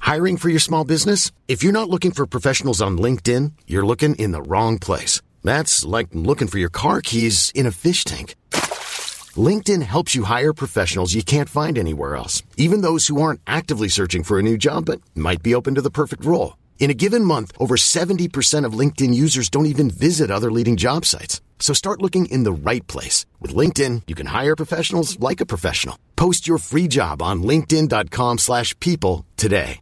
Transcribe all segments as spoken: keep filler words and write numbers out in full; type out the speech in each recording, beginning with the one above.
Hiring for your small business? If you're not looking for professionals on LinkedIn, you're looking in the wrong place. That's like looking for your car keys in a fish tank. LinkedIn helps you hire professionals you can't find anywhere else, even those who aren't actively searching for a new job but might be open to the perfect role. In a given month, over seventy percent of LinkedIn users don't even visit other leading job sites. So start looking in the right place. With LinkedIn, you can hire professionals like a professional. Post your free job on linkedin.com slash people today.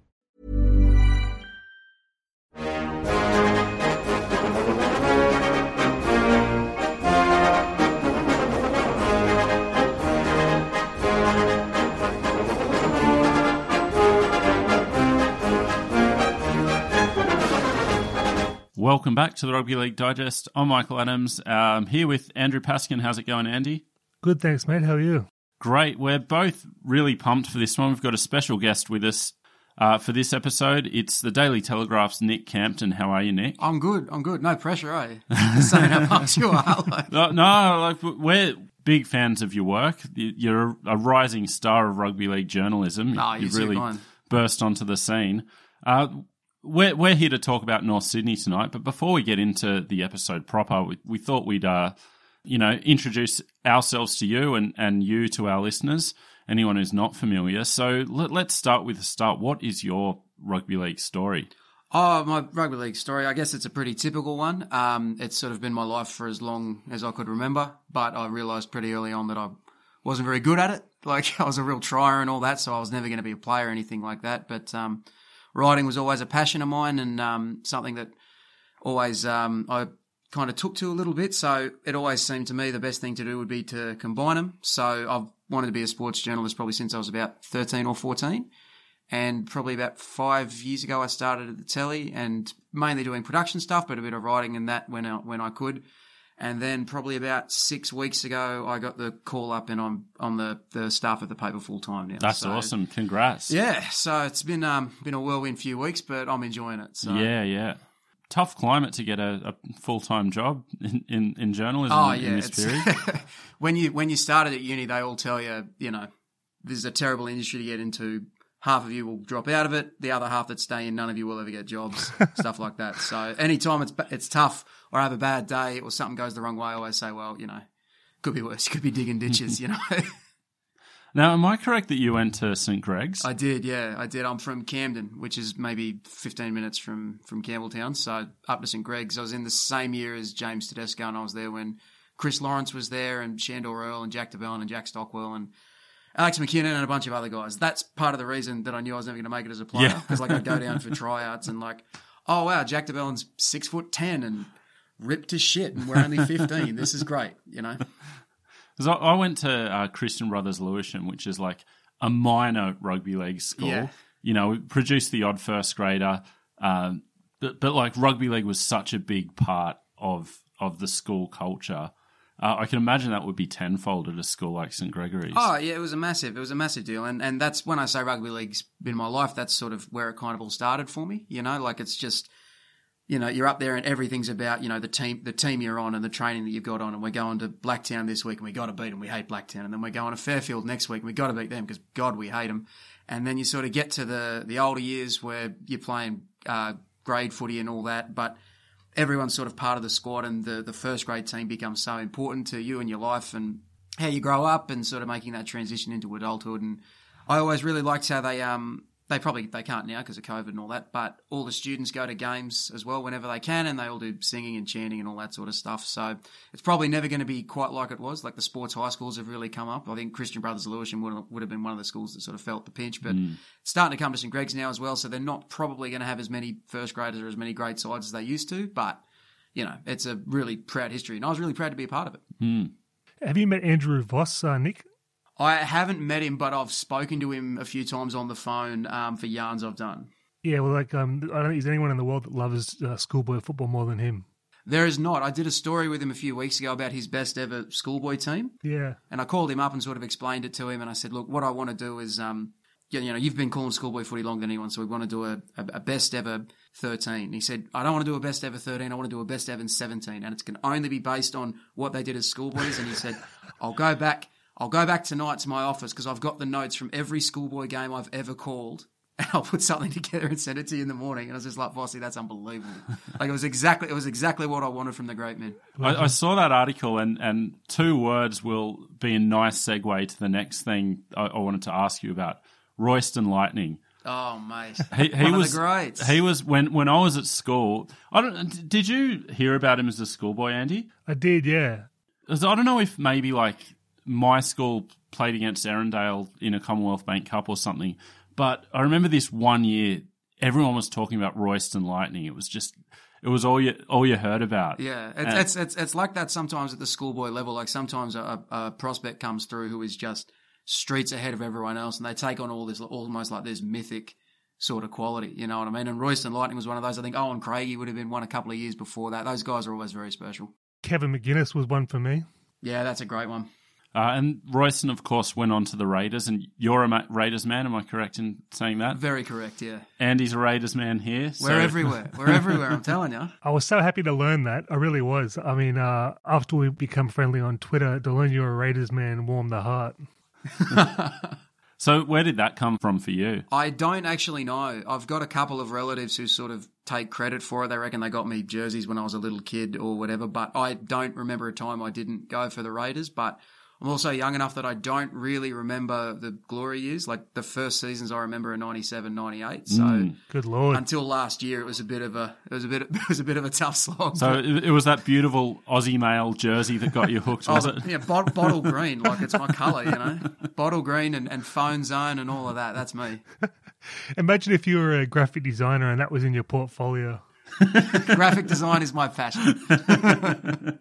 Welcome back to the Rugby League Digest. I'm Michael Adams. I'm here with Andrew Paskin. How's it going, Andy? Good, thanks, mate. How are you? Great. We're both really pumped for this one. We've got a special guest with us uh, for this episode. It's the Daily Telegraph's Nick Campton. How are you, Nick? I'm good. I'm good. No pressure, eh? Saying how pumped you are. Like. No, no, like we're big fans of your work. You're a rising star of rugby league journalism. No, you've really fine. burst onto the scene. Uh, We're we're here to talk about North Sydney tonight, but before we get into the episode proper, we, we thought we'd uh, you know introduce ourselves to you and, and you to our listeners, anyone who's not familiar. So let, let's start with the start. What is your rugby league story? Oh, my rugby league story. I guess it's a pretty typical one. Um, it's sort of been my life for as long as I could remember, but I realised pretty early on that I wasn't very good at it. Like I was a real trier and all that, so I was never going to be a player or anything like that. But um, writing was always a passion of mine and um, something that always um, I kind of took to a little bit. So it always seemed to me the best thing to do would be to combine them. So I've wanted to be a sports journalist probably since I was about thirteen or fourteen. And probably about five years ago, I started at the telly and mainly doing production stuff, but a bit of writing and that when I, when I could. And then probably about six weeks ago, I got the call up and I'm on the, the staff of the paper full time now. That's so, awesome. Congrats. Yeah. So it's been um been a whirlwind few weeks, but I'm enjoying it. So. Yeah, yeah. Tough climate to get a, a full-time job in, in, in journalism oh, in yeah, this period. when you when you started at uni, they all tell you, you know, this is a terrible industry to get into. Half of you will drop out of it. The other half that stay in, none of you will ever get jobs, stuff like that. So anytime it's it's tough or I have a bad day or something goes the wrong way, I always say, well, you know, could be worse. You could be digging ditches, you know. Now, am I correct that you went to Saint Greg's? I did, yeah, I did. I'm from Camden, which is maybe fifteen minutes from, from Campbelltown. So up to Saint Greg's. I was in the same year as James Tedesco, and I was there when Chris Lawrence was there and Shandor Earl and Jack DeBellin and Jack Stockwell and Alex McKinnon and a bunch of other guys. That's part of the reason that I knew I was never going to make it as a player. Because yeah. like I'd go down for tryouts and like, oh wow, Jack DeBellin's six foot ten and ripped to shit, and we're only fifteen. This is great, you know. Because I, I went to uh, Christian Brothers Lewisham, which is like a minor rugby league school. Yeah. You know, we produced the odd first grader, um, but but like rugby league was such a big part of of the school culture. Uh, I can imagine that would be tenfold at a school like Saint Gregory's. Oh, yeah, it was a massive, it was a massive deal. And and that's when I say rugby league's been my life, that's sort of where it kind of all started for me. You know, like it's just, you know, you're up there and everything's about, you know, the team the team you're on and the training that you've got on. And we're going to Blacktown this week and we got to beat them. We hate Blacktown. And then we're going to Fairfield next week and we got to beat them because, God, we hate them. And then you sort of get to the, the older years where you're playing uh, grade footy and all that. But everyone's sort of part of the squad and the, the first grade team becomes so important to you and your life and how you grow up and sort of making that transition into adulthood. And I always really liked how they um they probably they can't now because of COVID and all that, but all the students go to games as well whenever they can and they all do singing and chanting and all that sort of stuff. So it's probably never going to be quite like it was. Like the sports high schools have really come up. I think Christian Brothers Lewisham would have, would have been one of the schools that sort of felt the pinch, but mm. it's starting to come to Saint Greg's now as well. So they're not probably going to have as many first graders or as many grade sides as they used to, but you know, it's a really proud history, and I was really proud to be a part of it. Mm. Have you met Andrew Voss, uh, Nick? I haven't met him, but I've spoken to him a few times on the phone um, for yarns I've done. Yeah, well, like, um, I don't think there's anyone in the world that loves uh, schoolboy football more than him. There is not. I did a story with him a few weeks ago about his best ever schoolboy team. Yeah. And I called him up and sort of explained it to him, and I said, look, what I want to do is, um, you know, you've been calling schoolboy footy longer than anyone, so we want to do a, a, a best ever thirteen. He said, I don't want to do a best ever thirteen, I want to do a best ever seventeen, and it can only be based on what they did as schoolboys. And he said, I'll go back, I'll go back tonight to my office because I've got the notes from every schoolboy game I've ever called, and I'll put something together and send it to you in the morning. And I was just like, Vossi, that's unbelievable. Like it was exactly, it was exactly what I wanted from the great men. I, I saw that article, and, and two words will be a nice segue to the next thing I, I wanted to ask you about. Royston Lightning. Oh, mate. He, he One was of the greats. He was when when I was at school. I don't. Did you hear about him as a schoolboy, Andy? I did, yeah. 'Cause I don't know if maybe like my school played against Erindale in a Commonwealth Bank Cup or something, but I remember this one year everyone was talking about Royston Lightning. It was just. It was all you all you heard about. Yeah, it's, it's it's it's like that sometimes at the schoolboy level. Like sometimes a, a prospect comes through who is just streets ahead of everyone else, and they take on all this almost like this mythic sort of quality. You know what I mean? And Royston Lightning was one of those. I think Owen Craigie would have been one a couple of years before that. Those guys are always very special. Kevin McGuinness was one for me. Yeah, that's a great one. Uh, and Royston, of course, went on to the Raiders, and you're a Raiders man. Am I correct in saying that? Very correct, yeah. Andy's a Raiders man here. So. We're everywhere. We're everywhere, I'm telling you. I was so happy to learn that. I really was. I mean, uh, after we become friendly on Twitter, to learn you're a Raiders man warmed the heart. So where did that come from for you? I don't actually know. I've got a couple of relatives who sort of take credit for it. They reckon they got me jerseys when I was a little kid or whatever, but I don't remember a time I didn't go for the Raiders. But I'm also young enough that I don't really remember the glory years. Like the first seasons I remember are ninety-seven, ninety-eight. So Mm. Good Lord. until last year, it was a bit of a it was a bit it was a bit of a tough slog. So it, it was that beautiful Aussie male jersey that got you hooked, was oh, it? Yeah, bot- bottle green, like it's my colour, you know, bottle green and, and phone zone and all of that. That's me. Imagine if you were a graphic designer and that was in your portfolio. Graphic design is my passion.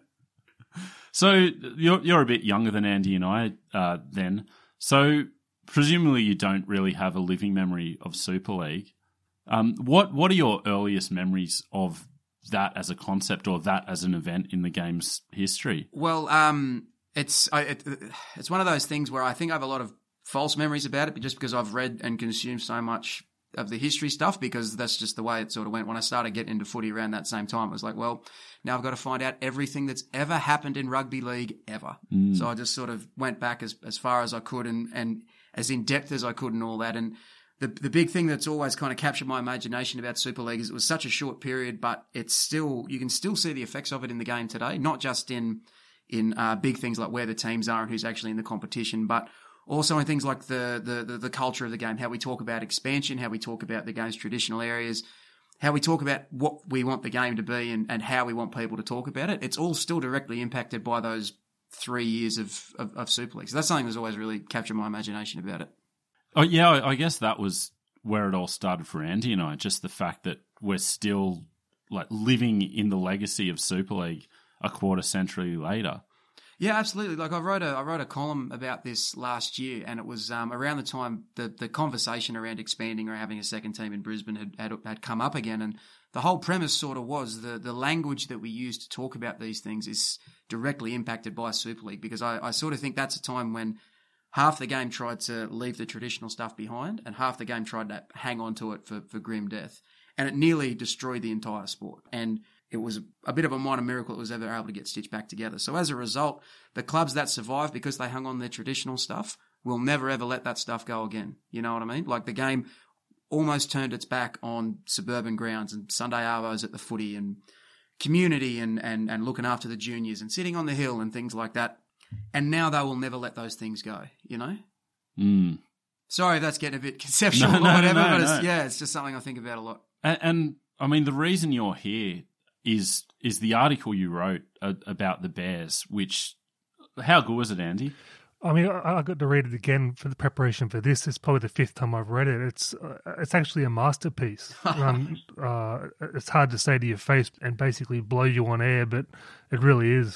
So you're you're a bit younger than Andy and I uh, then. So presumably you don't really have a living memory of Super League. Um, what what are your earliest memories of that as a concept or that as an event in the game's history? Well, um, it's I, it, it's one of those things where I think I have a lot of false memories about it, but just because I've read and consumed so much of the history stuff, because that's just the way it sort of went. When I started getting into footy around that same time, it was like, well, now I've got to find out everything that's ever happened in rugby league ever. Mm. So I just sort of went back as, as far as I could and, and as in depth as I could and all that. And the the big thing that's always kind of captured my imagination about Super League is it was such a short period, but it's still, you can still see the effects of it in the game today, not just in, in uh, big things like where the teams are and who's actually in the competition, but also in things like the, the, the, the culture of the game, how we talk about expansion, how we talk about the game's traditional areas, how we talk about what we want the game to be and, and how we want people to talk about it. It's all still directly impacted by those three years of, of, of Super League. So that's something that's always really captured my imagination about it. Oh yeah, I, I guess that was where it all started for Andy and I, just the fact that we're still like living in the legacy of Super League a quarter century later. Yeah, absolutely. Like I wrote a I wrote a column about this last year, and it was um, around the time the the conversation around expanding or having a second team in Brisbane had, had had come up again, and the whole premise sort of was the the language that we use to talk about these things is directly impacted by Super League, because I, I sort of think that's a time when half the game tried to leave the traditional stuff behind, and half the game tried to hang on to it for, for grim death, and it nearly destroyed the entire sport. And it was a bit of a minor miracle it was ever able to get stitched back together. So as a result, the clubs that survive because they hung on their traditional stuff will never ever let that stuff go again. You know what I mean? Like the game almost turned its back on suburban grounds and Sunday arvos at the footy and community and, and, and looking after the juniors and sitting on the hill and things like that. And now they will never let those things go, you know? Mm. Sorry if that's getting a bit conceptual No, or no, whatever, no, but no. It's, yeah, it's just something I think about a lot. And, and I mean, the reason you're here is is the article you wrote uh, about the Bears, which, how good was it, Andy? I mean, I I got to read it again for the preparation for this. It's probably the fifth time I've read it. It's uh, it's actually a masterpiece. um, uh, it's hard to say to your face and basically blow you on air, but it really is.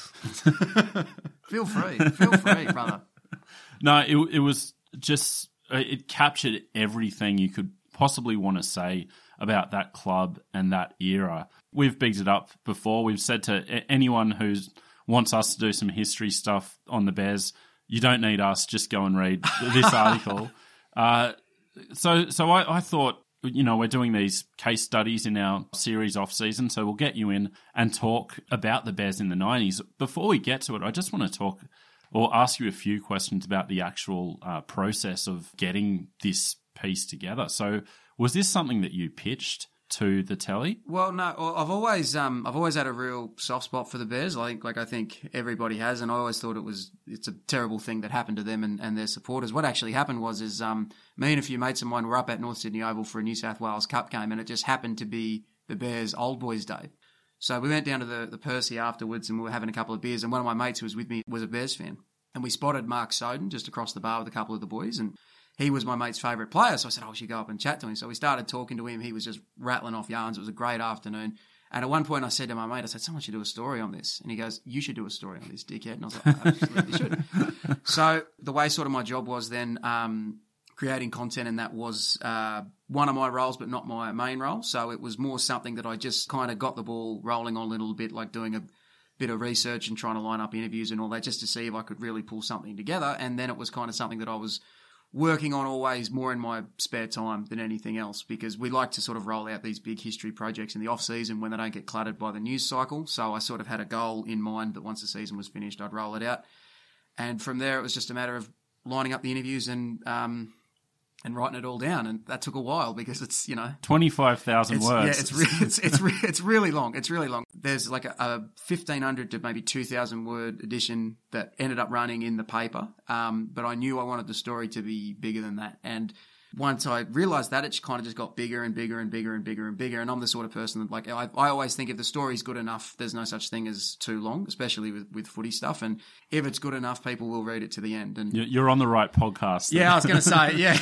Feel free. Feel free, brother. No, it it was just, it captured everything you could possibly want to say about that club and that era. We've bigged it up before. We've said to anyone who wants us to do some history stuff on the Bears, you don't need us, just go and read this article. Uh, so so I, I thought, you know, we're doing these case studies in our series off-season, so we'll get you in and talk about the Bears in the nineties. Before we get to it, I just want to talk or ask you a few questions about the actual uh, process of getting this piece together. So Was this something that you pitched to the telly? Well, no, I've always um, I've always had a real soft spot for the Bears. Like, like I think everybody has, and I always thought it was it's a terrible thing that happened to them and, and their supporters. What actually happened was is um, me and a few mates of mine were up at North Sydney Oval for a New South Wales Cup game, and it just happened to be the Bears' Old Boys Day. So we went down to the, the Percy afterwards, and we were having a couple of beers, and one of my mates who was with me was a Bears fan, and we spotted Mark Soden just across the bar with a couple of the boys, and he was my mate's favourite player, so I said, oh, we should go up and chat to him. So we started talking to him. He was just rattling off yarns. It was a great afternoon. And at one point I said to my mate, I said, someone should do a story on this. And he goes, you should do a story on this, dickhead. And I was like, I absolutely should. So the way sort of my job was then um, creating content, and that was uh, one of my roles, but not my main role. So it was more something that I just kind of got the ball rolling on a little bit, like doing a bit of research and trying to line up interviews and all that just to see if I could really pull something together. And then it was kind of something that I was working on always more in my spare time than anything else, because we like to sort of roll out these big history projects in the off season when they don't get cluttered by the news cycle. So I sort of had a goal in mind that once the season was finished, I'd roll it out. And from there, it was just a matter of lining up the interviews and, um, and writing it all down. And that took a while because it's, you know, twenty-five thousand it's, words. Yeah, it's, re- it's, it's, re- it's really long. It's really long. There's like a, a fifteen hundred to maybe two thousand word edition that ended up running in the paper. Um, but I knew I wanted the story to be bigger than that. And once I realized that, it kind of just got bigger and bigger and bigger and bigger and bigger. And I'm the sort of person that, like, I, I always think if the story's good enough, there's no such thing as too long, especially with, with footy stuff. And if it's good enough, people will read it to the end. And You're on the right podcast. Then. Yeah, I was going to say, yeah.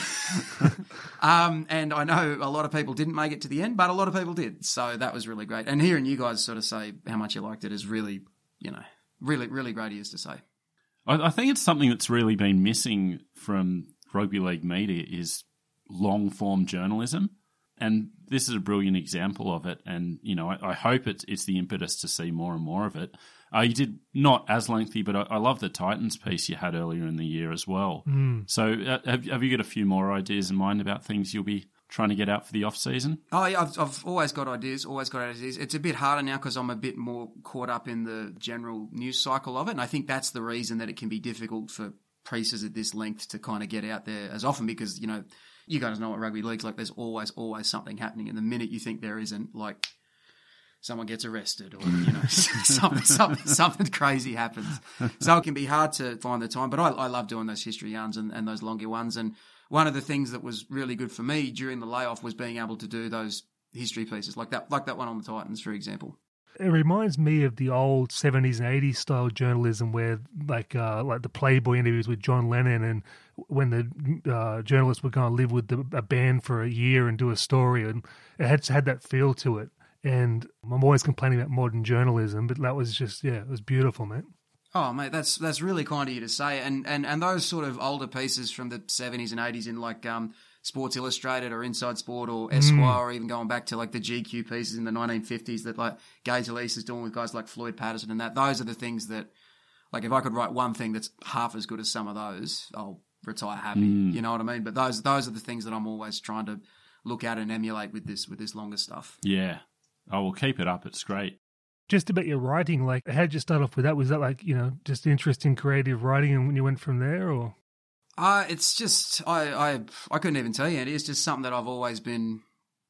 um, and I know a lot of people didn't make it to the end, but a lot of people did. So that was really great. And hearing you guys sort of say how much you liked it is really, you know, really, really great ears to say. I, I think it's something that's really been missing from rugby league media is long-form journalism, and this is a brilliant example of it. And, you know, I, I hope it's, it's the impetus to see more and more of it. Uh, you did not as lengthy, but I, I love the Titans piece you had earlier in the year as well. Mm. So uh, have, have you got a few more ideas in mind about things you'll be trying to get out for the off-season? Oh, yeah, I've, I've always got ideas, always got ideas. It's a bit harder now because I'm a bit more caught up in the general news cycle of it, and I think that's the reason that it can be difficult for pieces at this length to kind of get out there as often because, you know, you guys know what rugby league's like. There's always, always something happening. And the minute you think there isn't, like, someone gets arrested or, you know, something, something, something crazy happens. So it can be hard to find the time. But I, I love doing those history yarns and, and those longer ones. And one of the things that was really good for me during the layoff was being able to do those history pieces like that, like that one on the Titans, for example. It reminds me of the old seventies and eighties style journalism where like uh, like the Playboy interviews with John Lennon, and when the uh, journalists would go and live with the, a band for a year and do a story, and it had, had that feel to it. And I'm always complaining about modern journalism, but that was just, yeah, it was beautiful, mate. Oh, mate, that's that's really kind of you to say. And, and, and those sort of older pieces from the seventies and eighties in like um, Sports Illustrated or Inside Sport or Esquire, mm. or even going back to like the G Q pieces in the nineteen fifties that like Gay Talese is doing with guys like Floyd Patterson and that. Those are the things that, like, if I could write one thing that's half as good as some of those, I'll retire happy. Mm. You know what I mean? But those those are the things that I'm always trying to look at and emulate with this with this longer stuff. Yeah. Oh, well, keep it up. It's great. Just about your writing, like, how did you start off with that? Was that like, you know, just interesting creative writing and when you went from there, or? Uh, it's just, I, I I couldn't even tell you. It is just something that I've always been,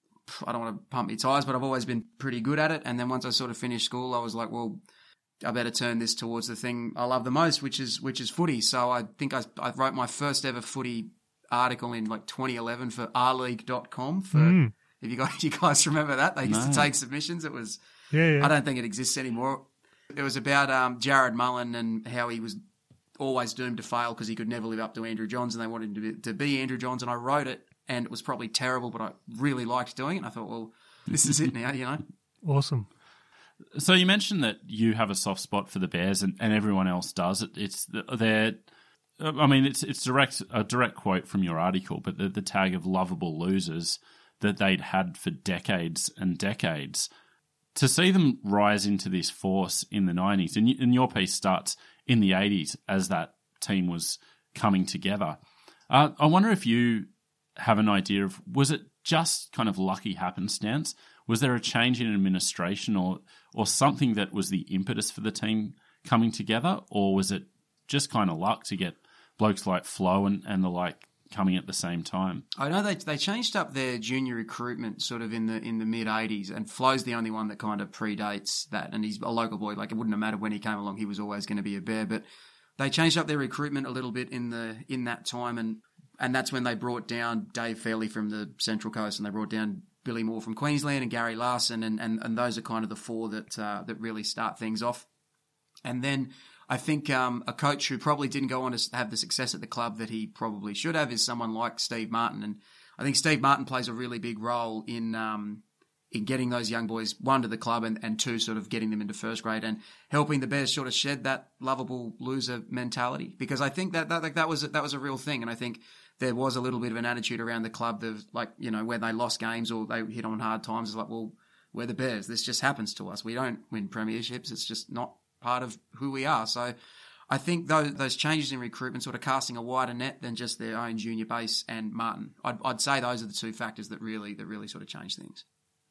I don't want to pump my tires, but I've always been pretty good at it. And then once I sort of finished school, I was like, well, I better turn this towards the thing I love the most, which is which is footy. So I think I, I wrote my first ever footy article in like twenty eleven for r league dot com. For, mm. if you guys, you guys remember that, they used no. to take submissions. It was, yeah, yeah. I don't think it exists anymore. It was about um, Jared Mullen and how he was always doomed to fail because he could never live up to Andrew Johns, and they wanted him to be, to be Andrew Johns. And I wrote it, and it was probably terrible, but I really liked doing it. And I thought, well, this is it now, you know. Awesome. So you mentioned that you have a soft spot for the Bears, and, and everyone else does. It, it's they're, I mean, it's it's direct a direct quote from your article, but the, the tag of lovable losers that they'd had for decades and decades. To see them rise into this force in the nineties, and, and your piece starts in the eighties as that team was coming together. Uh, I wonder if you have an idea of, was it just kind of lucky happenstance? Was there a change in administration or or something that was the impetus for the team coming together? Or was it just kind of luck to get blokes like Flo and, and the like coming at the same time. I know they they changed up their junior recruitment sort of in the in the mid eighties, and Flo's the only one that kind of predates that, and he's a local boy. Like, it wouldn't have mattered when he came along; he was always going to be a Bear. But they changed up their recruitment a little bit in the in that time, and and that's when they brought down Dave Fairley from the Central Coast, and they brought down Billy Moore from Queensland and Gary Larson, and and, and those are kind of the four that uh, that really start things off. And then I think um, a coach who probably didn't go on to have the success at the club that he probably should have is someone like Steve Martin. And I think Steve Martin plays a really big role in um, in getting those young boys, one, to the club, and, and two, sort of getting them into first grade and helping the Bears sort of shed that lovable loser mentality. Because I think that that, like, that was that was a real thing. And I think there was a little bit of an attitude around the club that, like, you know, when they lost games or they hit on hard times, it's like, well, we're the Bears. This just happens to us. We don't win premierships. It's just not part of who we are. So I think those, those changes in recruitment, sort of casting a wider net than just their own junior base and Martin, I'd, I'd say those are the two factors that really that really sort of change things.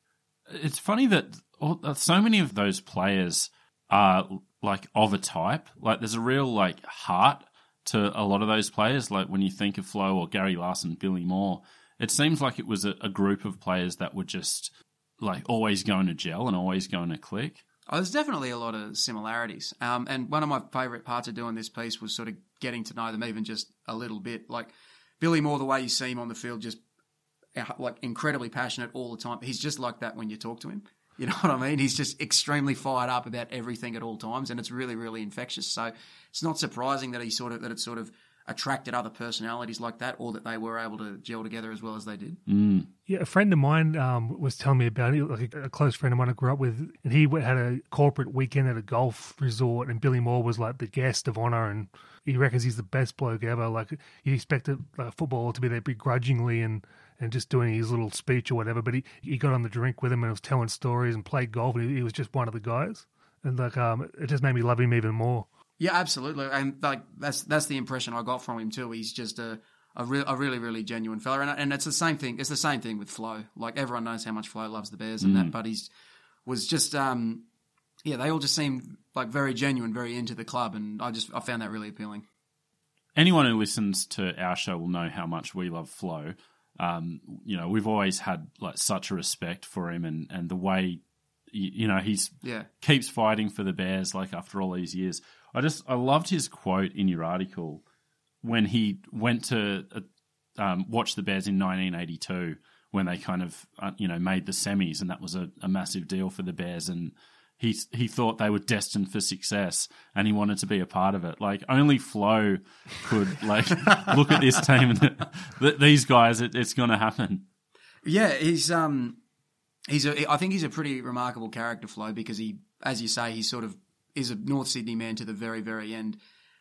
It's funny that so many of those players are like of a type. Like, there's a real like heart to a lot of those players. Like, when you think of Flo or Gary Larson, Billy Moore, it seems like it was a, a group of players that were just like always going to gel and always going to click. Oh, there's definitely a lot of similarities. Um, and one of my favourite parts of doing this piece was sort of getting to know them even just a little bit. Like, Billy Moore, the way you see him on the field, just like incredibly passionate all the time. He's just like that when you talk to him. You know what I mean? He's just extremely fired up about everything at all times, and it's really, really infectious. So it's not surprising that he sort of that it sort of attracted other personalities like that, or that they were able to gel together as well as they did. Mm. Yeah, a friend of mine um, was telling me about it, like a, a close friend of mine I grew up with, and he had a corporate weekend at a golf resort, and Billy Moore was like the guest of honour, and he reckons he's the best bloke ever. Like, you expected a footballer to be there begrudgingly and, and just doing his little speech or whatever, but he, he got on the drink with him and was telling stories and played golf, and he, he was just one of the guys. And like, um, it just made me love him even more. Yeah, absolutely, and like that's that's the impression I got from him too. He's just a a, re- a really really genuine fella, and and it's the same thing. It's the same thing with Flo. Like, everyone knows how much Flo loves the Bears and mm. that, but he's was just um yeah, they all just seemed like very genuine, very into the club, and I just I found that really appealing. Anyone who listens to our show will know how much we love Flo. Um, you know, we've always had like such a respect for him, and and the way you, you know he's yeah keeps fighting for the Bears like after all these years. I just I loved his quote in your article when he went to uh, um, watch the Bears in nineteen eighty-two when they kind of uh, you know made the semis, and that was a, a massive deal for the Bears, and he he thought they were destined for success, and he wanted to be a part of it. Like, only Flo could like look at this team and th- these guys. It, it's going to happen. Yeah, he's um he's a I think he's a pretty remarkable character, Flo, because he, as you say, he's sort of is a North Sydney man to the very, very end.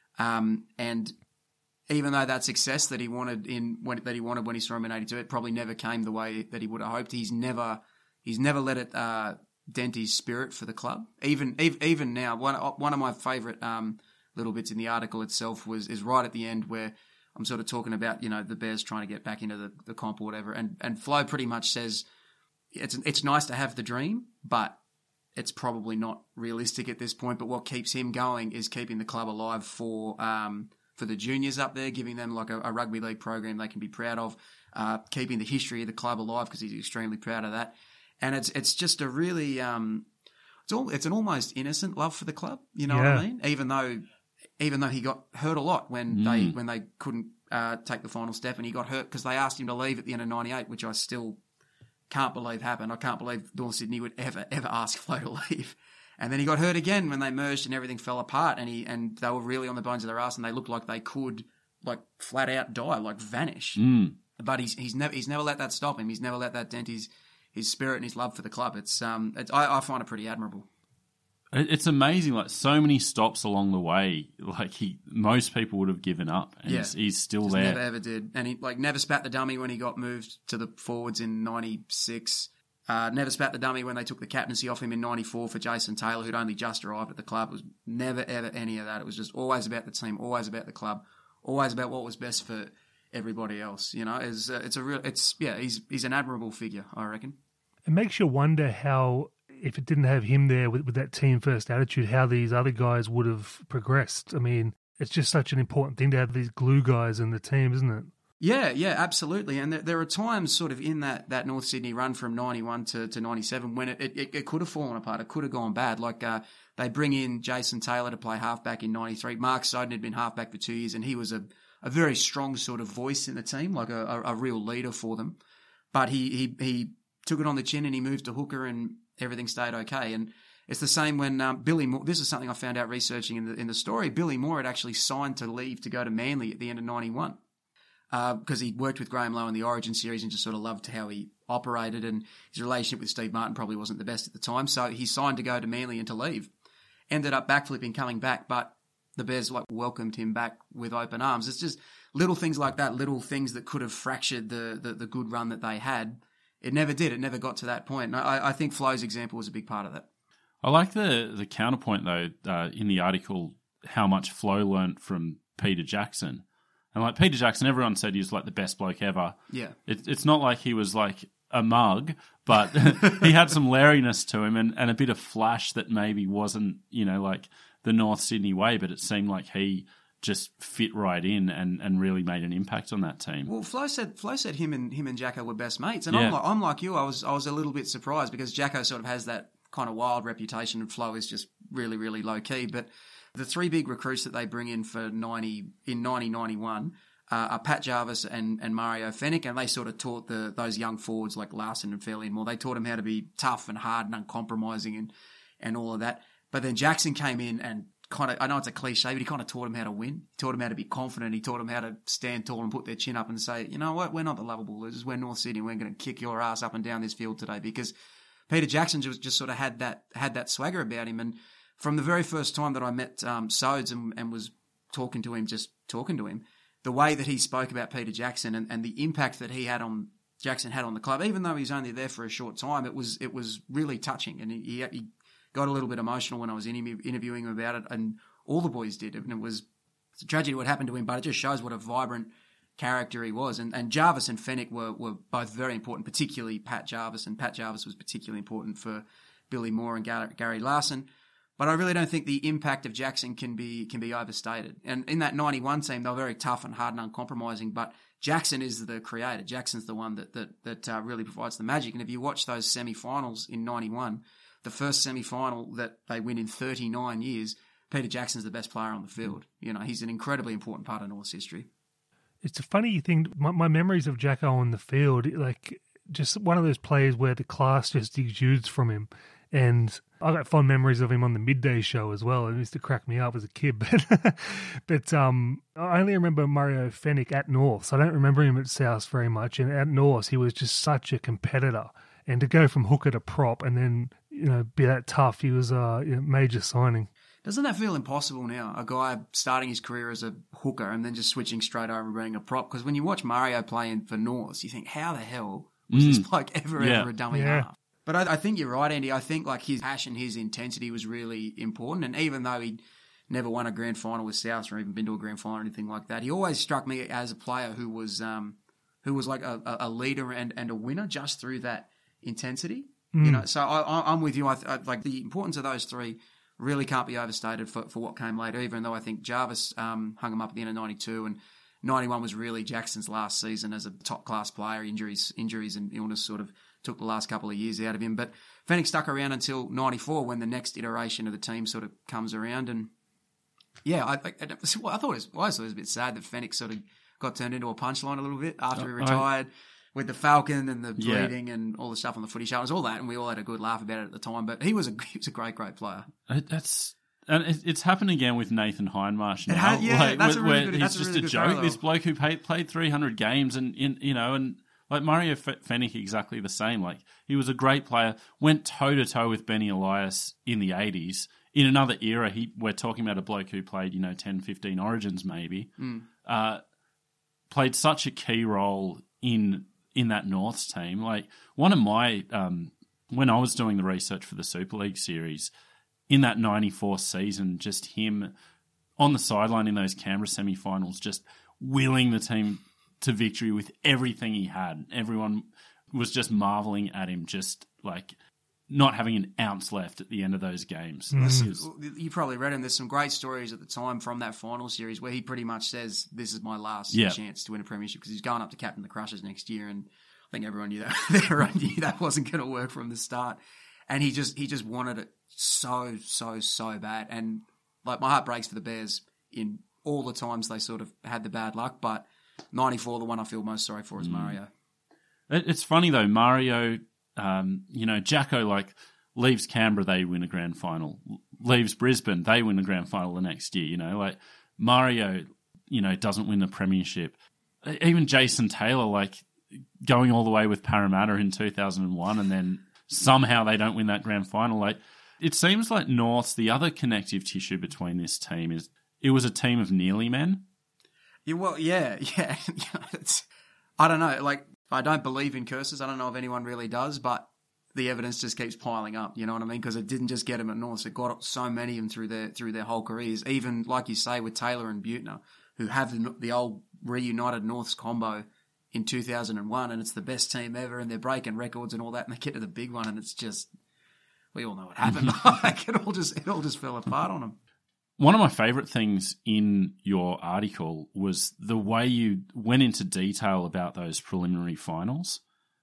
Um, and even though that success that he wanted in when, that he wanted when he saw him in eighty-two, it probably never came the way that he would have hoped. He's never he's never let it uh, dent his spirit for the club. Even even now, one one of my favourite um, little bits in the article itself was is right at the end where I'm sort of talking about, you know, the Bears trying to get back into the, the comp or whatever, and and Flo pretty much says it's it's nice to have the dream, but it's probably not realistic at this point. But what keeps him going is keeping the club alive for um, for the juniors up there, giving them like a, a rugby league program they can be proud of, uh, keeping the history of the club alive because he's extremely proud of that. And it's it's just a really um, it's all it's an almost innocent love for the club. You know yeah. what I mean? Even though even though he got hurt a lot when mm. they when they couldn't uh, take the final step, and he got hurt because they asked him to leave at the end of ninety-eight, which I still can't believe happened. I can't believe North Sydney would ever, ever ask Flo to leave. And then he got hurt again when they merged and everything fell apart, and he and they were really on the bones of their ass, and they looked like they could like flat out die, like vanish. Mm. But he's he's never he's never let that stop him. He's never let that dent his his spirit and his love for the club. It's um it's, I, I find it pretty admirable. It's amazing, like so many stops along the way. Like he, most people would have given up, and Yeah. he's, he's still Just there. never ever did, and he like never spat the dummy when he got moved to the forwards in ninety-six. Uh, never spat the dummy when they took the captaincy off him in ninety-four for Jason Taylor, who'd only just arrived at the club. It was never ever any of that. It was just always about the team, always about the club, always about what was best for everybody else. You know, it's uh, it's a real, it's yeah, he's he's an admirable figure, I reckon. It makes you wonder how, if it didn't have him there with, with that team first attitude, how these other guys would have progressed. I mean, it's just such an important thing to have these glue guys in the team, isn't it? Yeah, yeah, absolutely. And there, there are times sort of in that, that North Sydney run from ninety-one to, to ninety-seven when it, it, it could have fallen apart. It could have gone bad. Like uh, they bring in Jason Taylor to play halfback in ninety-three. Mark Soden had been halfback for two years and he was a, a very strong sort of voice in the team, like a, a, a real leader for them. But he, he, he took it on the chin and he moved to hooker and everything stayed okay. And it's the same when um, Billy Moore, this is something I found out researching in the, in the story, Billy Moore had actually signed to leave to go to Manly at the end of ninety-one. Because uh, he worked with Graham Lowe in the Origin series and just sort of loved how he operated, and his relationship with Steve Martin probably wasn't the best at the time. So he signed to go to Manly and to leave. Ended up backflipping, coming back, but the Bears like welcomed him back with open arms. It's just little things like that, little things that could have fractured the the, the good run that they had. It never did. It never got to that point. And I, I think Flo's example was a big part of that. I like the the counterpoint though uh, in the article how much Flo learnt from Peter Jackson. And like Peter Jackson, everyone said he was like the best bloke ever. Yeah. It, it's not like he was like a mug, but he had some laryness to him and, and a bit of flash that maybe wasn't, you know, like the North Sydney way, but it seemed like he just fit right in and, and really made an impact on that team. Well, Flo said Flo said him and him and Jacko were best mates, and Yeah. I'm like I'm like you. I was I was a little bit surprised because Jacko sort of has that kind of wild reputation, and Flo is just really really low key. But the three big recruits that they bring in for ninety in nineteen ninety-one uh, are Pat Jarvis and, and Mario Fenech, and they sort of taught the those young forwards like Larson and Fairley and more. They taught them how to be tough and hard and uncompromising and and all of that. But then Jackson came in and kind of, I know it's a cliche, but he kind of taught them how to win. He taught them how to be confident. He taught them how to stand tall and put their chin up and say, you know what, we're not the lovable losers. We're North Sydney. We're going to kick your ass up and down this field today, because Peter Jackson just, just sort of had that had that swagger about him. And from the very first time that I met um, Sodes and, and was talking to him, just talking to him, the way that he spoke about Peter Jackson and, and the impact that he had on Jackson had on the club, even though he was only there for a short time, it was it was really touching. And he, he got a little bit emotional when I was interview, interviewing him about it, and all the boys did. And it was it's a tragedy what happened to him, but it just shows what a vibrant character he was. And, and Jarvis and Fenech were, were both very important, particularly Pat Jarvis. And Pat Jarvis was particularly important for Billy Moore and Gary, Gary Larson. But I really don't think the impact of Jackson can be can be overstated. And in that ninety-one team, they were very tough and hard and uncompromising, but Jackson is the creator. Jackson's the one that that, that uh, really provides the magic. And if you watch those semi-finals in ninety-one, the first semi-final that they win in thirty-nine years, Peter Jackson's the best player on the field. You know, he's an incredibly important part of North's history. It's a funny thing. My, my memories of Jacko on the field, like just one of those players where the class just exudes from him. And I got fond memories of him on the midday show as well. It used to crack me up as a kid. But, but um, I only remember Mario Fenech at North. So I don't remember him at South very much. And at North, he was just such a competitor. And to go from hooker to prop and then, you know, be that tough, he was a you know, major signing. Doesn't that feel impossible now? A guy starting his career as a hooker and then just switching straight over and being a prop? Because when you watch Mario playing for North, you think, how the hell was mm. this bloke ever, yeah. ever a dummy yeah. half? But I, I think you're right, Andy. I think like his passion, his intensity was really important. And even though he never won a grand final with South or even been to a grand final or anything like that, he always struck me as a player who was um, who was like a, a leader and, and a winner just through that intensity. Mm. You know, so I, I'm with you. I, I like the importance of those three really can't be overstated for, for what came later, even though I think Jarvis um, hung him up at the end of ninety-two and ninety-one was really Jackson's last season as a top-class player. Injuries injuries and illness sort of took the last couple of years out of him. But Fenech stuck around until ninety-four when the next iteration of the team sort of comes around. And, yeah, I, I, I thought it was, I thought it was a bit sad that Fenech sort of got turned into a punchline a little bit after he retired. I, with the Falcon and the bleeding yeah. and all the stuff on the footy show. It was all that, and we all had a good laugh about it at the time. But he was a he was a great, great player. That's and it's happened again with Nathan Hindmarsh now. Had, yeah, like, that's where, a really good. He's that's just a, really a good joke. parallel. This bloke who played, played three hundred games, and in, you know, and like Mario Fenech, exactly the same. Like he was a great player. Went toe to toe with Benny Elias in the eighties. In another era, he we're talking about a bloke who played, you know, ten, fifteen Origins maybe. Mm. Uh, played such a key role in. in that Norths team. Like one of my, um, when I was doing the research for the Super League series, in that ninety-four season, just him on the sideline in those Canberra semi-finals, just willing the team to victory with everything he had. Everyone was just marveling at him, just like not having an ounce left at the end of those games. Mm. Is- You probably read him. There's some great stories at the time from that final series where he pretty much says, "This is my last Yeah. chance to win a premiership," because he's going up to captain the Crushers next year, and I think everyone knew that everyone knew that wasn't going to work from the start, and he just he just wanted it so so so bad, and like my heart breaks for the Bears in all the times they sort of had the bad luck, but ninety-four, the one I feel most sorry for is Mm. Mario. It- It's funny though, Mario, um, you know, Jacko like leaves Canberra, they win a grand final. Leaves Brisbane, they win a grand final the next year. You know, like Mario, you know, doesn't win the premiership. Even Jason Taylor, like going all the way with Parramatta in two thousand one, and then somehow they don't win that grand final. Like it seems like North's the other connective tissue between this team is it was a team of nearly men. Yeah, well, yeah, yeah. it's, I don't know. Like, I don't believe in curses. I don't know if anyone really does, but the evidence just keeps piling up. You know what I mean? Because it didn't just get him at North; it got so many of them through their through their whole careers. Even like you say with Taylor and Butner, who have the, the old reunited Norths combo in two thousand one, and it's the best team ever, and they're breaking records and all that, and they get to the big one, and it's just we all know what happened. Like, it all just it all just fell apart on them. One of my favourite things in your article was the way you went into detail about those preliminary finals.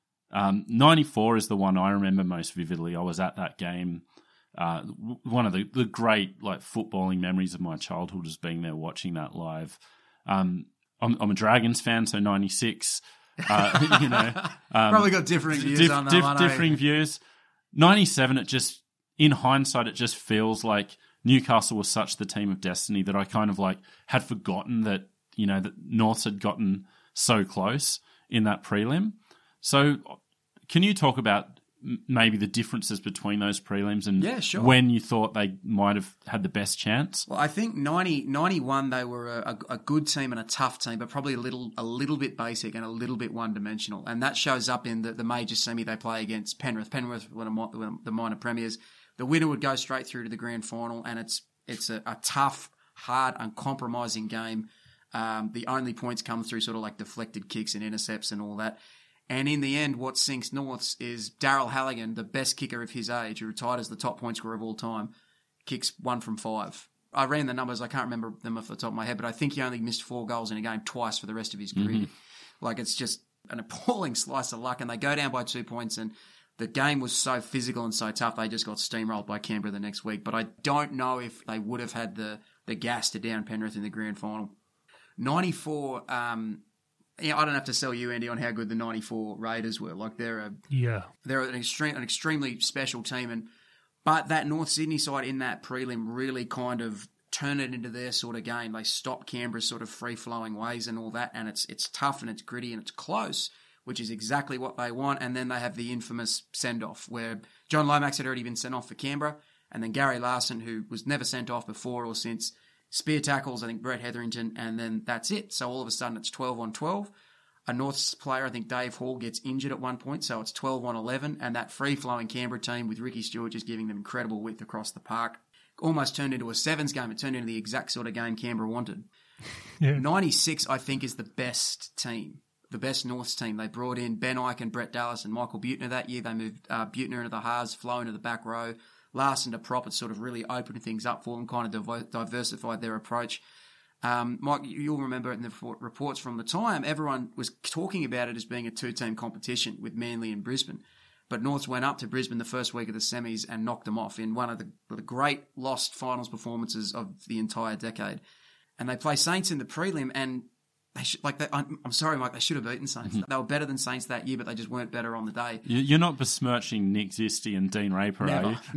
Um, ninety-four is the one I remember most vividly. I was at that game. Uh, one of the, the great like footballing memories of my childhood is being there watching that live. Um, I'm, I'm a Dragons fan, so ninety-six. Uh, you know, um, Probably got differing views diff, on that diff, one. eh? differing views. ninety-seven, it just in hindsight, it just feels like Newcastle was such the team of destiny that I kind of like had forgotten that, you know, that Norths had gotten so close in that prelim. So can you talk about m- maybe the differences between those prelims and Yeah, sure. when you thought they might have had the best chance? Well, I think ninety, ninety-one they were a, a, a good team and a tough team, but probably a little a little bit basic and a little bit one-dimensional. And that shows up in the, the major semi they play against Penrith. Penrith were the, the minor premiers. The winner would go straight through to the grand final, and it's it's a, a tough, hard, uncompromising game. Um, the only points come through sort of like deflected kicks and intercepts and all that. And in the end, what sinks Norths is Darryl Halligan, the best kicker of his age, who retired as the top point scorer of all time, kicks one from five. I ran the numbers. I can't remember them off the top of my head, but I think he only missed four goals in a game twice for the rest of his career. Mm-hmm. Like, it's just an appalling slice of luck. And they go down by two points, and the game was so physical and so tough, they just got steamrolled by Canberra the next week. But I don't know if they would have had the, the gas to down Penrith in the grand final. ninety-four, um, yeah, I don't have to sell you, Andy, on how good the ninety-four Raiders were. Like, they're a Yeah. they're an extreme, an extremely special team, and but that North Sydney side in that prelim really kind of turned it into their sort of game. They stopped Canberra's sort of free flowing ways and all that, and it's it's tough and it's gritty and it's close, which is exactly what they want. And then they have the infamous send off where John Lomax had already been sent off for Canberra, and then Gary Larson, who was never sent off before or since, spear tackles, I think, Brett Hetherington, and then that's it. So all of a sudden it's twelve on twelve. A North's player, I think Dave Hall, gets injured at one point, so it's twelve on eleven, and that free-flowing Canberra team with Ricky Stewart just giving them incredible width across the park almost turned into a sevens game. It turned into the exact sort of game Canberra wanted. Yeah. ninety-six, I think, is the best team, the best North's team. They brought in Ben Ike and Brett Dallas and Michael Butner that year. They moved uh, Butner into the halves, Flo into the back row, Larson to prop. It sort of really opened things up for them, kind of div- diversified their approach. Um, Mike, you'll remember in the reports from the time, everyone was talking about it as being a two-team competition with Manly and Brisbane. But Norths went up to Brisbane the first week of the semis and knocked them off in one of the, the great lost finals performances of the entire decade. And they play Saints in the prelim, and they should, like they, I'm, I'm sorry, Mike, they should have beaten Saints. Mm-hmm. They were better than Saints that year, but they just weren't better on the day. You're not besmirching Nick Zisti and Dean Raper, Never, are you?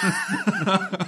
never.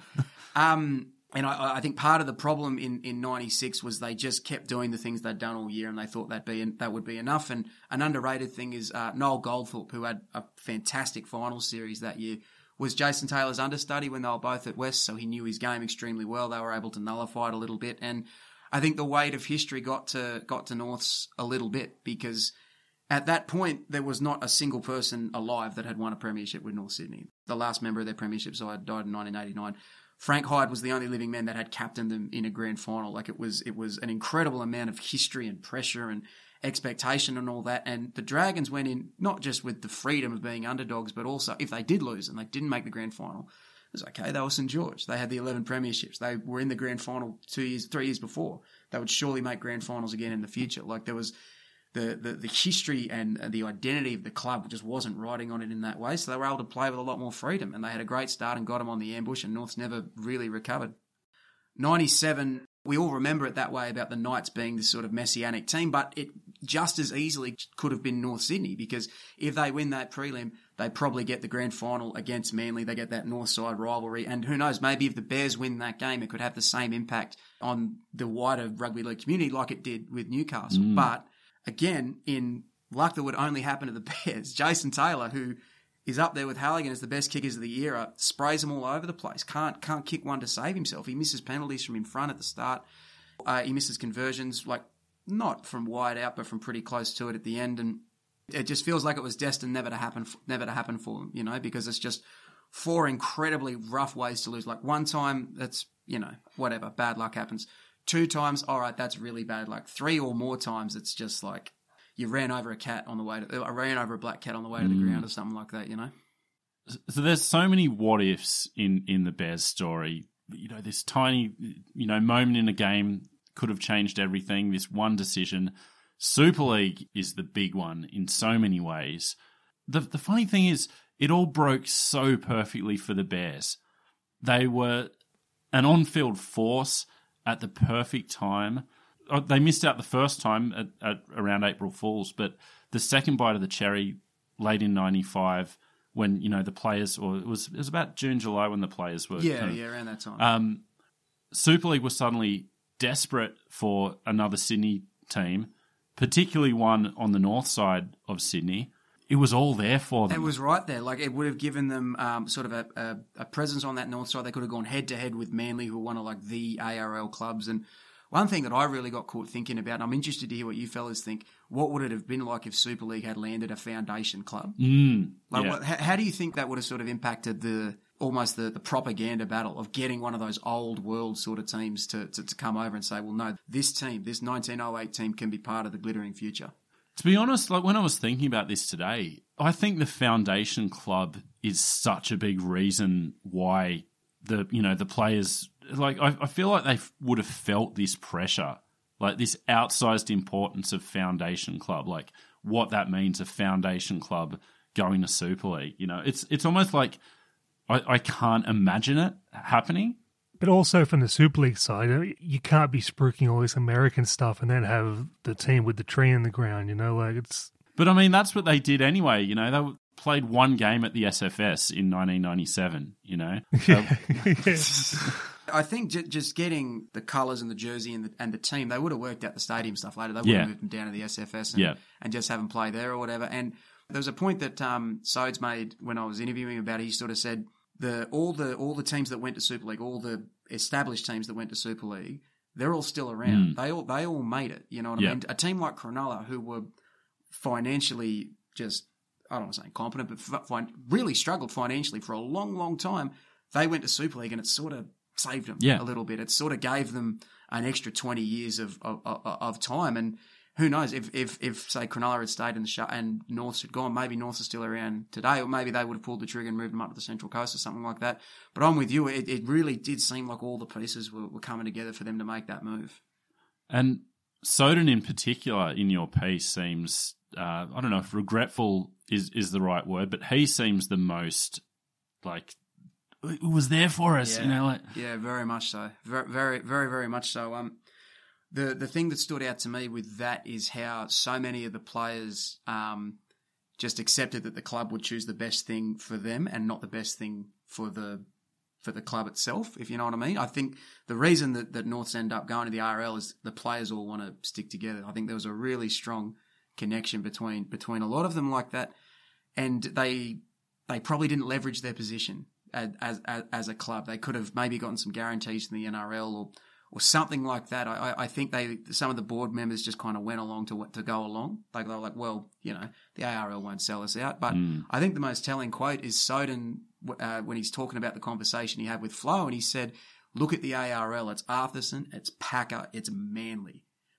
um, and I, I think part of the problem in, in ninety-six was they just kept doing the things they'd done all year, and they thought that'd be that would be enough. And an underrated thing is uh, Noel Goldthorpe, who had a fantastic final series that year, was Jason Taylor's understudy when they were both at West, so he knew his game extremely well. They were able to nullify it a little bit, and I think the weight of history got to got to Norths a little bit, because at that point there was not a single person alive that had won a premiership with North Sydney. The last member of their premiership side died in nineteen eighty-nine. Frank Hyde was the only living man that had captained them in a grand final. Like, it was, it was an incredible amount of history and pressure, and expectation and all that. And the Dragons went in not just with the freedom of being underdogs, but also if they did lose and they didn't make the grand final, it was okay. They were St George. They had the eleven premierships. They were in the grand final two years, three years before. They would surely make grand finals again in the future. Like there was the the, the history and the identity of the club just wasn't riding on it in that way. So they were able to play with a lot more freedom, and they had a great start and got them on the ambush. And North's never really recovered. ninety-seven. We all remember it that way about the Knights being this sort of messianic team, but it just as easily could have been North Sydney, because if they win that prelim, they probably get the grand final against Manly. They get that North Side rivalry. And who knows, maybe if the Bears win that game, it could have the same impact on the wider rugby league community like it did with Newcastle. Mm. But again, in luck that would only happen to the Bears, Jason Taylor, who is up there with Halligan as the best kickers of the era, sprays them all over the place. Can't can't kick one to save himself. He misses penalties from in front at the start. Uh, he misses conversions, like not from wide out, but from pretty close to it at the end. And it just feels like it was destined never to happen, never to happen for him, you know, because it's just four incredibly rough ways to lose. Like one time, that's, you know, whatever, bad luck happens. Two times, all right, that's really bad luck. Three or more times, it's just like, you ran over a cat on the way to, I ran over a black cat on the way to the mm. ground or something like that, you know? So there's so many what ifs in, in the Bears story. You know, this tiny, you know, moment in a game could have changed everything. This one decision. Super League is the big one in so many ways. The the funny thing is, it all broke so perfectly for the Bears. They were an on-field force at the perfect time. They missed out the first time at, at around April Fools, but the second bite of the cherry late in ninety-five when, you know, the players, or it was it was about June, July when the players were... Yeah, kind of, yeah, around that time. Um, Super League was suddenly desperate for another Sydney team, particularly one on the north side of Sydney. It was all there for them. It was right there. Like, it would have given them um, sort of a, a, a presence on that north side. They could have gone head-to-head with Manly, who were one of, like, the A R L clubs. And one thing that I really got caught thinking about, and I'm interested to hear what you fellas think, what would it have been like if Super League had landed a foundation club? Mm, like, yeah. what, how, how do you think that would have sort of impacted the almost the, the propaganda battle of getting one of those old world sort of teams to, to, to come over and say, well, no, this team, this nineteen oh eight team can be part of the glittering future? To be honest, like when I was thinking about this today, I think the foundation club is such a big reason why the, you know, the players, like I, I feel like they would have felt this pressure, like this outsized importance of foundation club, like what that means, a foundation club going to Super League. You know, it's it's almost like I, I can't imagine it happening. But also from the Super League side, you can't be spruiking all this American stuff and then have the team with the tree in the ground, you know, like it's... But I mean, that's what they did anyway, you know, they played one game at the S F S in nineteen ninety-seven, you know. Yeah. Yeah. I think j- just getting the colours and the jersey and the, and the team, they would have worked out the stadium stuff later. They would yeah. have moved them down to the S F S and, yeah. and just have them play there or whatever. And there was a point that um, Sodes made when I was interviewing him about it. He sort of said, The all the all the teams that went to Super League, all the established teams that went to Super League, they're all still around. Mm. They all they all made it. You know what I yep. mean? A team like Cronulla, who were financially just, I don't want to say incompetent, but fi- really struggled financially for a long, long time, they went to Super League and it sort of saved them yeah. a little bit. It sort of gave them an extra twenty years of of, of time. And who knows, if, if, if say, Cronulla had stayed in the sh- and Norths had gone, maybe Norths are still around today, or maybe they would have pulled the trigger and moved them up to the Central Coast or something like that. But I'm with you. It, it really did seem like all the pieces were, were coming together for them to make that move. And Soden in particular in your piece seems, uh, I don't know if regretful is, is the right word, but he seems the most, like, it was there for us, yeah. you know? Like, yeah, very much so. Very, very, very, very much so. Um, The the thing that stood out to me with that is how so many of the players um, just accepted that the club would choose the best thing for them and not the best thing for the for the club itself, if you know what I mean. I think the reason that, that Norths end up going to the R R L is the players all want to stick together. I think there was a really strong connection between between a lot of them like that, and they they probably didn't leverage their position as as, as a club. They could have maybe gotten some guarantees from the N R L or or something like that. I, I think they some of the board members just kind of went along to to go along. Like they were like, well, you know, the A R L won't sell us out. But mm. I think the most telling quote is Soden uh, when he's talking about the conversation he had with Flo, and he said, look at the A R L. It's Arthurson, it's Packer, it's Manly.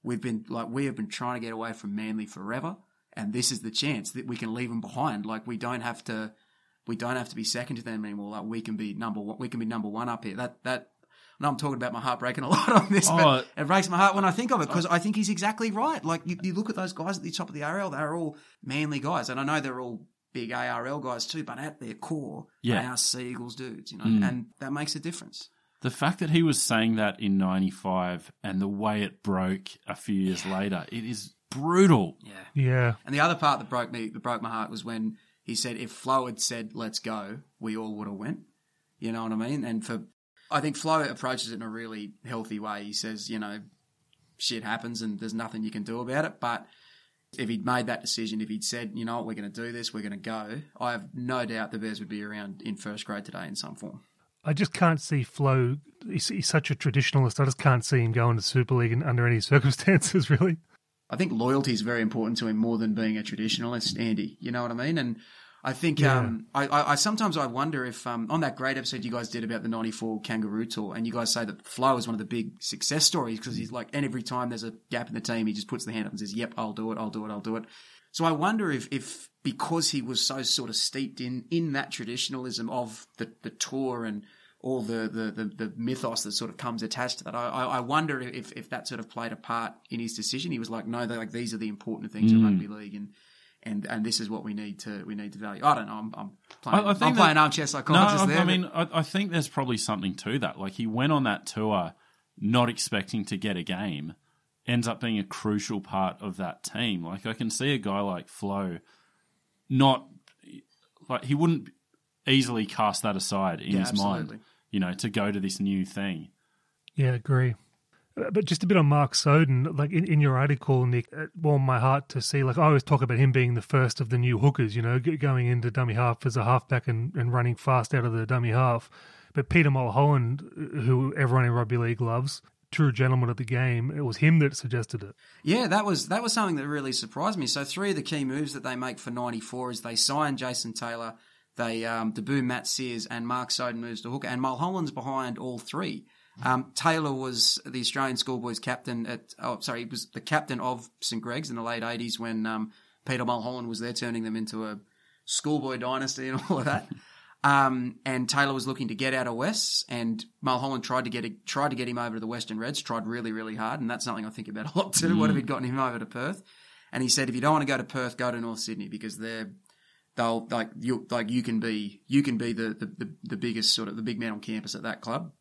we've been like we have been trying to get away from Manly forever, and this is the chance that we can leave them behind. Like we don't have to, we don't have to be second to them anymore. Like we can be number one. We can be number one up here. That that. I know I'm talking about my heart breaking a lot on this, but oh, it breaks my heart when I think of it because I think he's exactly right. Like you, you look at those guys at the top of the A R L, they're all Manly guys, and I know they're all big A R L guys too, but at their core, yeah. they are Sea Eagles dudes, you know, mm. and that makes a difference. The fact that he was saying that in ninety-five and the way it broke a few years yeah. later, it is brutal. Yeah. Yeah. And the other part that broke me, that broke my heart was when he said, if Flo had said, let's go, we all would have went. You know what I mean? And for, I think Flo approaches it in a really healthy way. He says, you know, shit happens and there's nothing you can do about it. But if he'd made that decision, if he'd said, you know what, we're going to do this, we're going to go, I have no doubt the Bears would be around in first grade today in some form. I just can't see Flo. He's, he's such a traditionalist. I just can't see him going to Super League in, under any circumstances, really. I think loyalty is very important to him more than being a traditionalist, Andy. You know what I mean? And I think yeah. um, I, I, I sometimes I wonder if um, on that great episode you guys did about the ninety-four Kangaroo Tour, and you guys say that Flo is one of the big success stories because he's like, and every time there's a gap in the team, he just puts the hand up and says, "Yep, I'll do it, I'll do it, I'll do it." So I wonder if, if because he was so sort of steeped in in that traditionalism of the, the tour and all the, the, the, the mythos that sort of comes attached to that, I, I wonder if, if that sort of played a part in his decision. He was like, no, like these are the important things mm. in rugby league, and. And and this is what we need to we need to value. I don't know. I'm, I'm playing. I, I think I'm that, playing armchair psychologist no, I, there. I mean, I, I think there's probably something to that. Like he went on that tour, not expecting to get a game, ends up being a crucial part of that team. Like I can see a guy like Flo, not like he wouldn't easily cast that aside in yeah, his absolutely. mind. You know, to go to this new thing. Yeah, agree. But just a bit on Mark Soden, like in, in your article, Nick, it warmed my heart to see, like I always talk about him being the first of the new hookers, you know, going into dummy half as a halfback and, and running fast out of the dummy half. But Peter Mulholland, who everyone in rugby league loves, true gentleman of the game, it was him that suggested it. Yeah, that was that was something that really surprised me. So three of the key moves that they make for ninety-four is they sign Jason Taylor, they um, debut Matt Sears, and Mark Soden moves to hooker. And Mulholland's behind all three. Um, Taylor was the Australian schoolboys captain at, oh, sorry, he was the captain of St Greg's in the late eighties when um, Peter Mulholland was there, turning them into a schoolboy dynasty and all of that. Um, and Taylor was looking to get out of Wests, and Mulholland tried to get a, tried to get him over to the Western Reds, tried really, really hard, and that's something I think about a lot too. Mm. What if he'd gotten him over to Perth? And he said, if you don't want to go to Perth, go to North Sydney because they're they'll like you like you can be you can be the the, the, the biggest sort of the big man on campus at that club.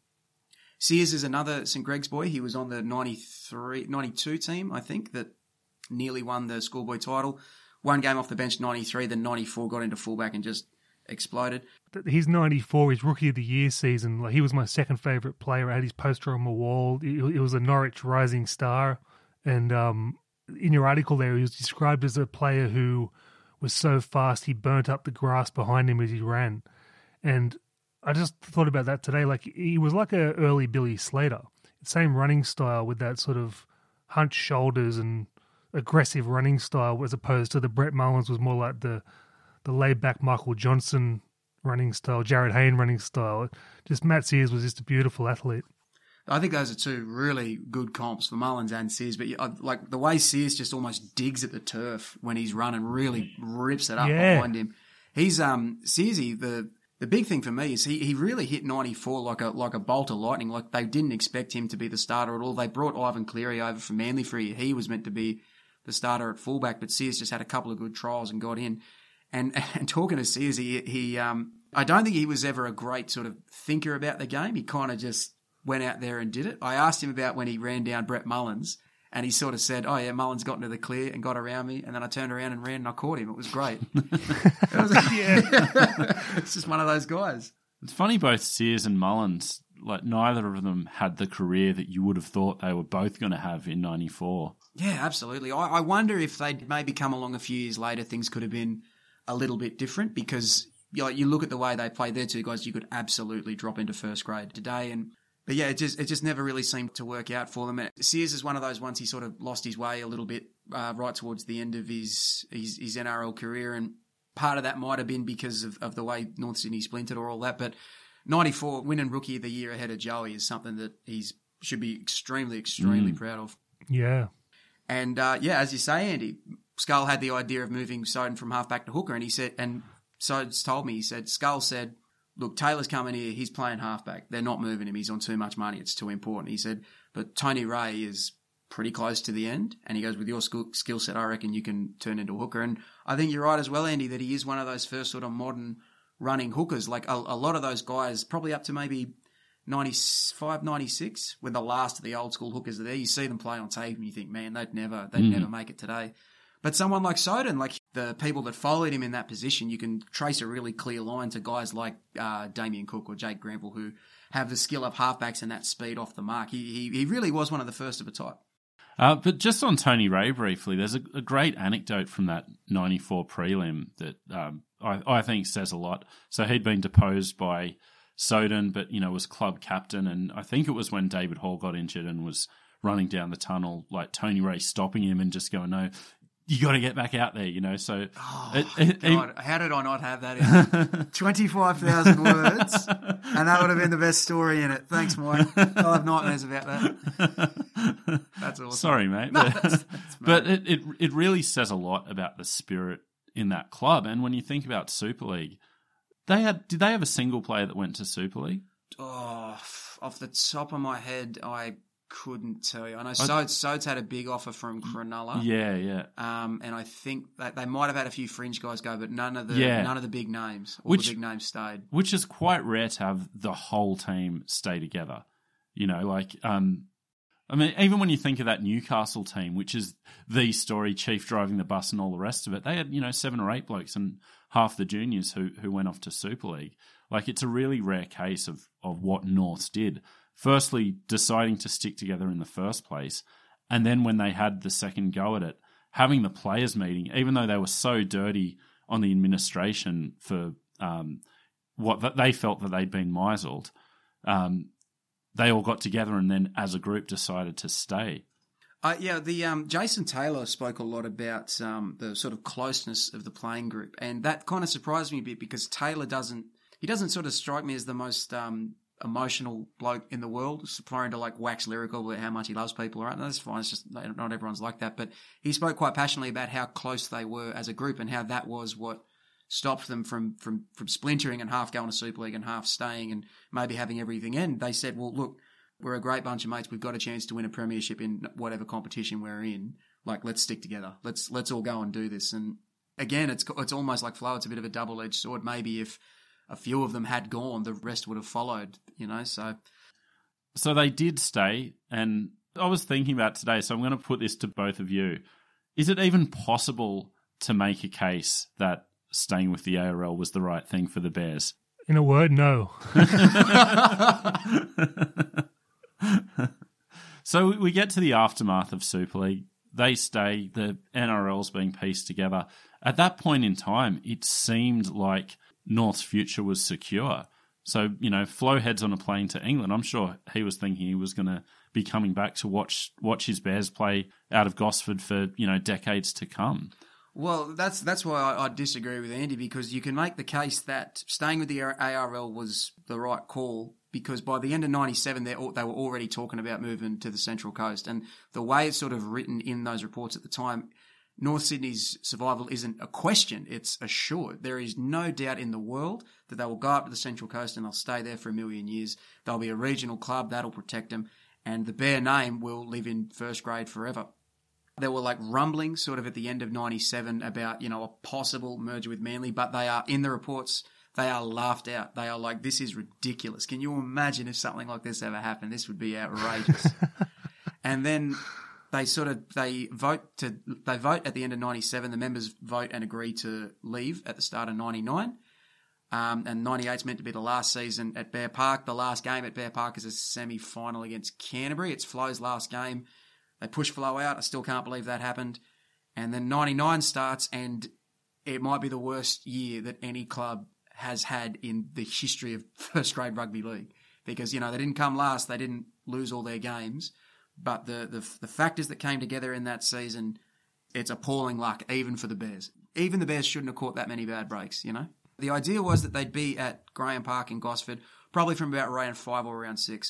Sears is another St Greg's boy. He was on the ninety-three, ninety-two team, I think, that nearly won the schoolboy title. One game off the bench, ninety-three, then ninety-four got into fullback and just exploded. He's ninety-four, his Rookie of the Year season. Like he was my second favourite player. I had his poster on my wall. It was a Norwich Rising Star. And um, in your article there, he was described as a player who was so fast he burnt up the grass behind him as he ran. And I just thought about that today. Like he was like a early Billy Slater, same running style with that sort of hunched shoulders and aggressive running style, as opposed to the Brett Mullins was more like the the laid back Michael Johnson running style, Jared Hayne running style. Just Matt Sears was just a beautiful athlete. I think those are two really good comps for Mullins and Sears, but like the way Sears just almost digs at the turf when he's running, really rips it up yeah. behind him. He's um Searsy the. The big thing for me is he, he really hit ninety-four like a like a bolt of lightning. Like they didn't expect him to be the starter at all. They brought Ivan Cleary over from Manly for a year. He was meant to be the starter at fullback, but Sears just had a couple of good trials and got in. And and talking to Sears, he, he um I don't think he was ever a great sort of thinker about the game. He kind of just went out there and did it. I asked him about when he ran down Brett Mullins, and he sort of said, oh, yeah, Mullins got into the clear and got around me, and then I turned around and ran and I caught him. It was great. it was, yeah. It's just one of those guys. It's funny, both Sears and Mullins, like neither of them had the career that you would have thought they were both going to have in ninety-four. Yeah, absolutely. I, I wonder if they'd maybe come along a few years later, things could have been a little bit different because you, know, you look at the way they played, their two guys, you could absolutely drop into first grade today. And But yeah, it just it just never really seemed to work out for them. Sears is one of those ones he sort of lost his way a little bit uh, right towards the end of his, his his N R L career, and part of that might have been because of, of the way North Sydney splintered or all that. But ninety-four winning Rookie of the Year ahead of Joey is something that he's should be extremely, extremely mm. proud of. Yeah. And uh, yeah, as you say, Andy, Skull had the idea of moving Soden from halfback to hooker, and he said, and Soden's told me, he said, Skull said, look, Taylor's coming here, he's playing halfback. They're not moving him, he's on too much money, it's too important. He said, but Tony Ray is pretty close to the end, and he goes, with your skill, skill set, I reckon you can turn into a hooker. And I think you're right as well, Andy, that he is one of those first sort of modern running hookers. Like a, a lot of those guys, probably up to maybe ninety-five, ninety-six, when the last of the old school hookers are there, you see them play on tape and you think, man, they'd never, they'd mm. never make it today. But someone like Soden, like the people that followed him in that position, you can trace a really clear line to guys like uh, Damien Cook or Jake Granville, who have the skill of halfbacks and that speed off the mark. He he, he really was one of the first of a type. Uh, but just on Tony Ray briefly, there's a, a great anecdote from that ninety-four prelim that um, I, I think says a lot. So he'd been deposed by Soden, but, you know, was club captain. And I think it was when David Hall got injured and was running down the tunnel, like Tony Ray stopping him and just going, no, you got to get back out there, you know. So, oh, it, it, God, how did I not have that in twenty-five thousand words? And that would have been the best story in it. Thanks, Mike. I'll have nightmares about that. That's awesome. Sorry, mate. No, But, that's, that's but it, it it really says a lot about the spirit in that club. And when you think about Super League, they had did they have a single player that went to Super League? Oh, off the top of my head, I couldn't tell you. I know Sodes, Sodes had a big offer from Cronulla. Yeah, yeah. Um, and I think that they might have had a few fringe guys go, but none of the Yeah. none of the big names. All Which- the big names stayed. Which is quite rare to have the whole team stay together. You know, like, um, I mean, even when you think of that Newcastle team, which is the story, Chief driving the bus and all the rest of it, they had, you know, seven or eight blokes and half the juniors who who went off to Super League. Like, it's a really rare case of, of what Norths did. Firstly, deciding to stick together in the first place, and then when they had the second go at it, having the players meeting, even though they were so dirty on the administration for um, what that they felt that they'd been misled, um, they all got together and then as a group decided to stay. Uh, yeah, the um, Jason Taylor spoke a lot about um, the sort of closeness of the playing group, and that kind of surprised me a bit because Taylor doesn't he doesn't sort of strike me as the most um, emotional bloke in the world, trying to like wax lyrical about how much he loves people. Right, and that's fine. It's just not everyone's like that, but he spoke quite passionately about how close they were as a group and how that was what stopped them from from from splintering and half going to Super League and half staying and maybe having everything end. They said, well, look, we're a great bunch of mates. We've got a chance to win a premiership in whatever competition we're in. Like, let's stick together. Let's let's all go and do this. And again, it's it's almost like Flo. It's a bit of a double-edged sword. Maybe if a few of them had gone, the rest would have followed, you know, so. So they did stay, and I was thinking about today, so I'm going to put this to both of you. Is it even possible to make a case that staying with the A R L was the right thing for the Bears? In a word, no. So we get to the aftermath of Super League. They stay, the N R L's being pieced together. At that point in time, it seemed like North's future was secure. So, you know, Flo heads on a plane to England. I'm sure he was thinking he was going to be coming back to watch watch his Bears play out of Gosford for, you know, decades to come. Well, that's that's why I, I disagree with Andy, because you can make the case that staying with the A R L was the right call, because by the end of ninety-seven, they they were already talking about moving to the Central Coast. And the way it's sort of written in those reports at the time, North Sydney's survival isn't a question, it's assured. There is no doubt in the world that they will go up to the Central Coast and they'll stay there for a million years. They'll be a regional club, that'll protect them, and the Bear name will live in first grade forever. There were like rumblings sort of at the end of ninety-seven about, you know, a possible merger with Manly, but they are, in the reports, they are laughed out. They are like, this is ridiculous. Can you imagine if something like this ever happened? This would be outrageous. And then they sort of, they vote to, they vote at the end of ninety-seven. The members vote and agree to leave at the start of ninety-nine. Um, and ninety-eight is meant to be the last season at Bear Park. The last game at Bear Park is a semi-final against Canterbury. It's Flo's last game. They push Flo out. I still can't believe that happened. And then ninety-nine starts, and it might be the worst year that any club has had in the history of first grade rugby league. Because, you know, they didn't come last. They didn't lose all their games. But the, the the factors that came together in that season, it's appalling luck, even for the Bears. Even the Bears shouldn't have caught that many bad breaks, you know? The idea was that they'd be at Graham Park in Gosford, probably from about round five or round six.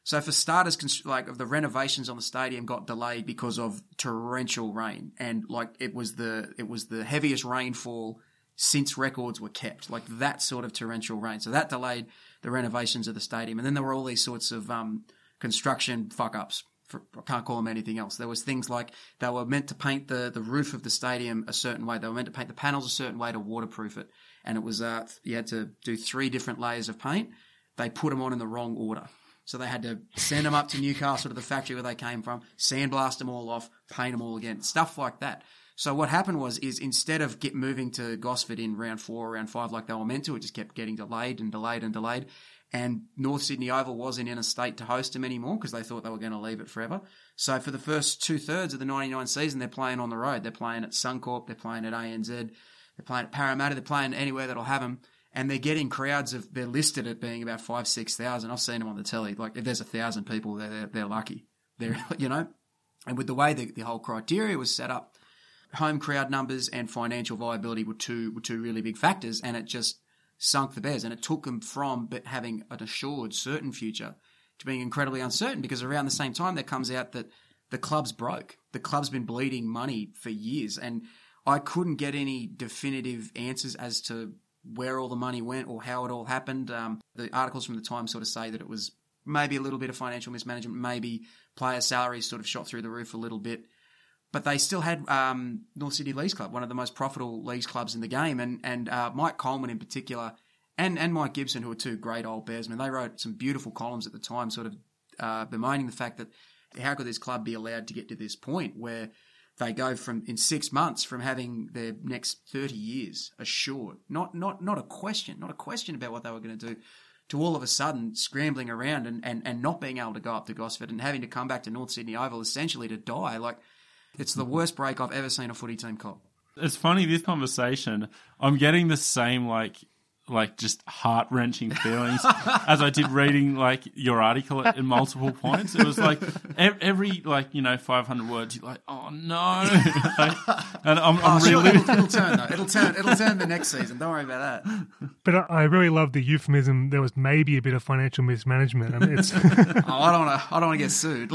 So for starters, like of the renovations on the stadium got delayed because of torrential rain, and like it was the it was the heaviest rainfall since records were kept, like that sort of torrential rain. So that delayed the renovations of the stadium, and then there were all these sorts of um, construction fuck ups. For, I can't call them anything else. There was things like they were meant to paint the, the roof of the stadium a certain way. They were meant to paint the panels a certain way to waterproof it. And it was, uh, you had to do three different layers of paint. They put them on in the wrong order. So they had to send them up to Newcastle to the factory where they came from, sandblast them all off, paint them all again, stuff like that. So what happened was, is instead of get moving to Gosford in round four or round five like they were meant to, it just kept getting delayed and delayed and delayed. And North Sydney Oval wasn't in a state to host them anymore because they thought they were going to leave it forever. So for the first two-thirds of the ninety-nine season, they're playing on the road. They're playing at Suncorp, they're playing at A N Z, they're playing at Parramatta, they're playing anywhere that'll have them. And they're getting crowds of, they're listed at being about five, six thousand. I've seen them on the telly. Like if there's a thousand people, they're, they're, they're lucky. They're, you know, and with the way the, the whole criteria was set up, home crowd numbers and financial viability were two, were two really big factors. And it just sunk the Bears, and it took them from but having an assured, certain future to being incredibly uncertain, because around the same time there comes out that the club's broke. The club's been bleeding money for years, and I couldn't get any definitive answers as to where all the money went or how it all happened. Um, the articles from the Times sort of say that it was maybe a little bit of financial mismanagement, maybe player salaries sort of shot through the roof a little bit. But they still had um, North Sydney Leagues Club, one of the most profitable leagues clubs in the game. And and uh, Mike Coleman in particular, and, and Mike Gibson, who are two great old Bearsmen, they wrote some beautiful columns at the time sort of uh, bemoaning the fact that how could this club be allowed to get to this point where they go from, in six months, from having their next thirty years assured, not not not a question, not a question about what they were going to do, to all of a sudden scrambling around and, and, and not being able to go up to Gosford and having to come back to North Sydney Oval essentially to die. Like, it's the worst break I've ever seen a footy team cop. It's funny, this conversation, I'm getting the same, like, like just heart-wrenching feelings as I did reading, like, your article at, in multiple points. It was like every, like, you know, five hundred words, you're like, oh, no. Like, and I'm, I'm oh, sure, really... it'll, it'll turn, though. It'll turn, it'll turn the next season. Don't worry about that. But I, I really love the euphemism. There was maybe a bit of financial mismanagement. I mean, it's oh, I don't want to. I don't want to get sued.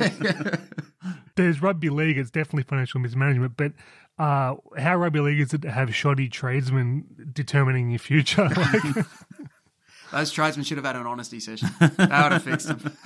There's rugby league. It's definitely financial mismanagement. But uh, how rugby league is it to have shoddy tradesmen determining your future? Like, those tradesmen should have had an honesty session. That would have fixed them.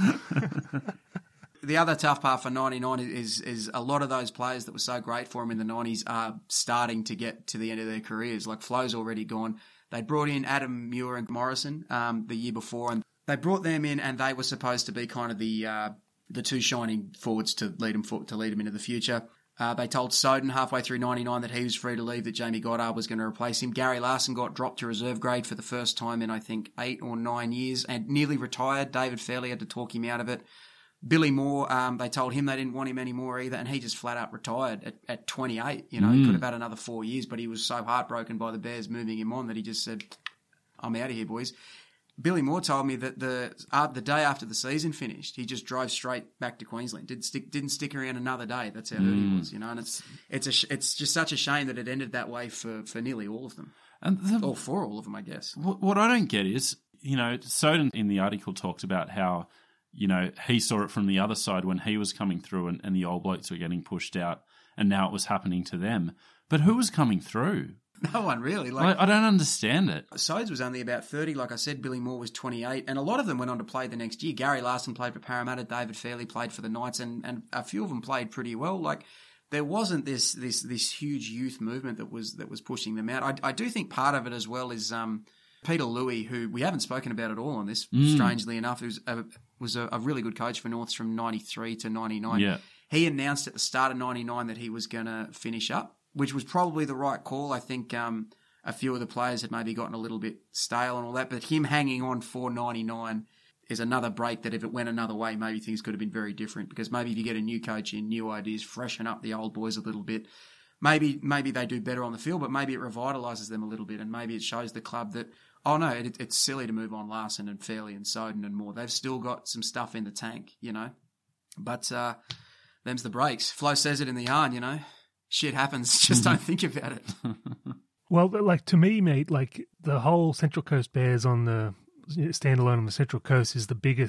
The other tough part for ninety-nine is is a lot of those players that were so great for them in the nineties are starting to get to the end of their careers. Like Flo's already gone. They brought in Adam Muir and Morrison um, the year before, and they brought them in, and they were supposed to be kind of the uh, the two shining forwards to lead them for, to lead them into the future. Uh, they told Soden halfway through ninety-nine that he was free to leave, that Jamie Goddard was going to replace him. Gary Larson got dropped to reserve grade for the first time in, I think, eight or nine years and nearly retired. David Fairley had to talk him out of it. Billy Moore, um, they told him they didn't want him anymore either, and he just flat out retired at, at twenty-eight. You know, mm. He could have had another four years, but he was so heartbroken by the Bears moving him on that he just said, I'm out of here, boys. Billy Moore told me that the uh, the day after the season finished, he just drove straight back to Queensland. Didn't stick didn't stick around another day. That's how hurt mm. he was, you know. And it's it's a it's just such a shame that it ended that way for, for nearly all of them, and the, or for all of them, I guess. What, what I don't get is, you know, Soden in the article talks about how, you know, he saw it from the other side when he was coming through, and, and the old blokes were getting pushed out, and now it was happening to them. But who was coming through? No one really. Like, I, I don't understand it. Sodes was only about thirty. Like I said, Billy Moore was twenty-eight. And a lot of them went on to play the next year. Gary Larson played for Parramatta. David Fairley played for the Knights. And, and a few of them played pretty well. Like, there wasn't this this this huge youth movement that was that was pushing them out. I, I do think part of it as well is um, Peter Louis, who we haven't spoken about at all on this, mm. strangely enough, who's a, was a, a really good coach for Norths from ninety-three to ninety-nine. Yeah. He announced at the start of ninety-nine that he was going to finish up, which was probably the right call. I think um, a few of the players had maybe gotten a little bit stale and all that, but him hanging on for ninety-nine is another break that if it went another way, maybe things could have been very different, because maybe if you get a new coach in, new ideas, freshen up the old boys a little bit, maybe maybe they do better on the field, but maybe it revitalises them a little bit, and maybe it shows the club that, oh no, it, it's silly to move on Larson and Fairley and Soden and more. They've still got some stuff in the tank, you know. But uh, them's the breaks. Flo says it in the yarn, you know. Shit happens, just don't think about it. Well, like, to me, mate, like, the whole Central Coast Bears on the standalone on the Central Coast is the biggest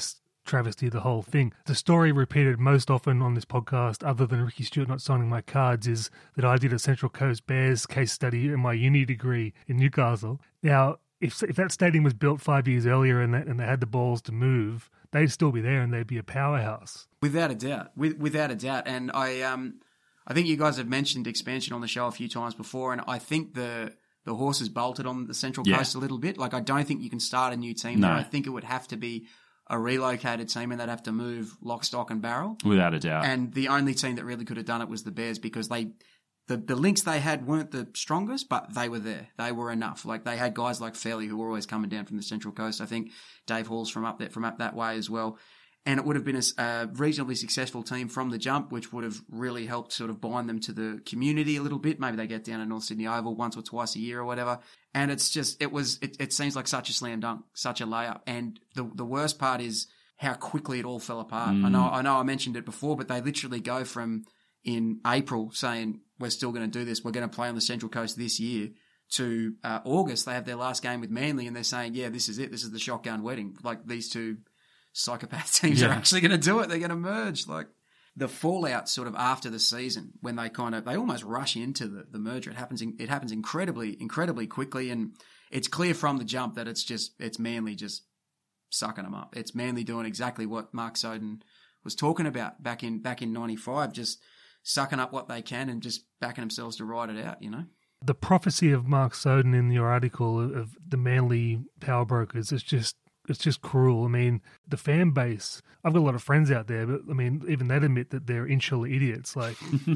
travesty the whole thing. The story repeated most often on this podcast, other than Ricky Stewart not signing my cards, is that I did a Central Coast Bears case study in my uni degree in Newcastle. Now, if if that stadium was built five years earlier and, that, and they had the balls to move, they'd still be there and they'd be a powerhouse. Without a doubt. With, without a doubt. And I um I think you guys have mentioned expansion on the show a few times before, and I think the the horses bolted on the Central Yeah. Coast a little bit. Like, I don't think you can start a new team No. there. I think it would have to be a relocated team, and they'd have to move lock, stock, and barrel. Without a doubt. And the only team that really could have done it was the Bears, because they the, the links they had weren't the strongest, but they were there. They were enough. Like, they had guys like Fairley who were always coming down from the Central Coast. I think Dave Hall's from up there, from up that way as well. And it would have been a, a reasonably successful team from the jump, which would have really helped sort of bind them to the community a little bit. Maybe they get down to North Sydney Oval once or twice a year or whatever. And it's just, it was, it, it seems like such a slam dunk, such a layup. And the the worst part is how quickly it all fell apart. Mm. I know, I know I mentioned it before, but they literally go from in April saying, we're still going to do this, we're going to play on the Central Coast this year, to uh, August, they have their last game with Manly and they're saying, yeah, this is it, this is the shotgun wedding. Like, these two psychopath teams Yeah. are actually going to do it, they're going to merge. Like, the fallout sort of after the season, when they kind of, they almost rush into the, the merger, it happens in, it happens incredibly, incredibly quickly, and it's clear from the jump that it's just, it's Manly just sucking them up. It's Manly doing exactly what Mark Soden was talking about back in back in ninety-five, just sucking up what they can and just backing themselves to ride it out, you know? The prophecy of Mark Soden in your article of, of the Manly power brokers is just, it's just cruel. I mean, the fan base, I've got a lot of friends out there, but I mean, even they'd admit that they're insular idiots. Like,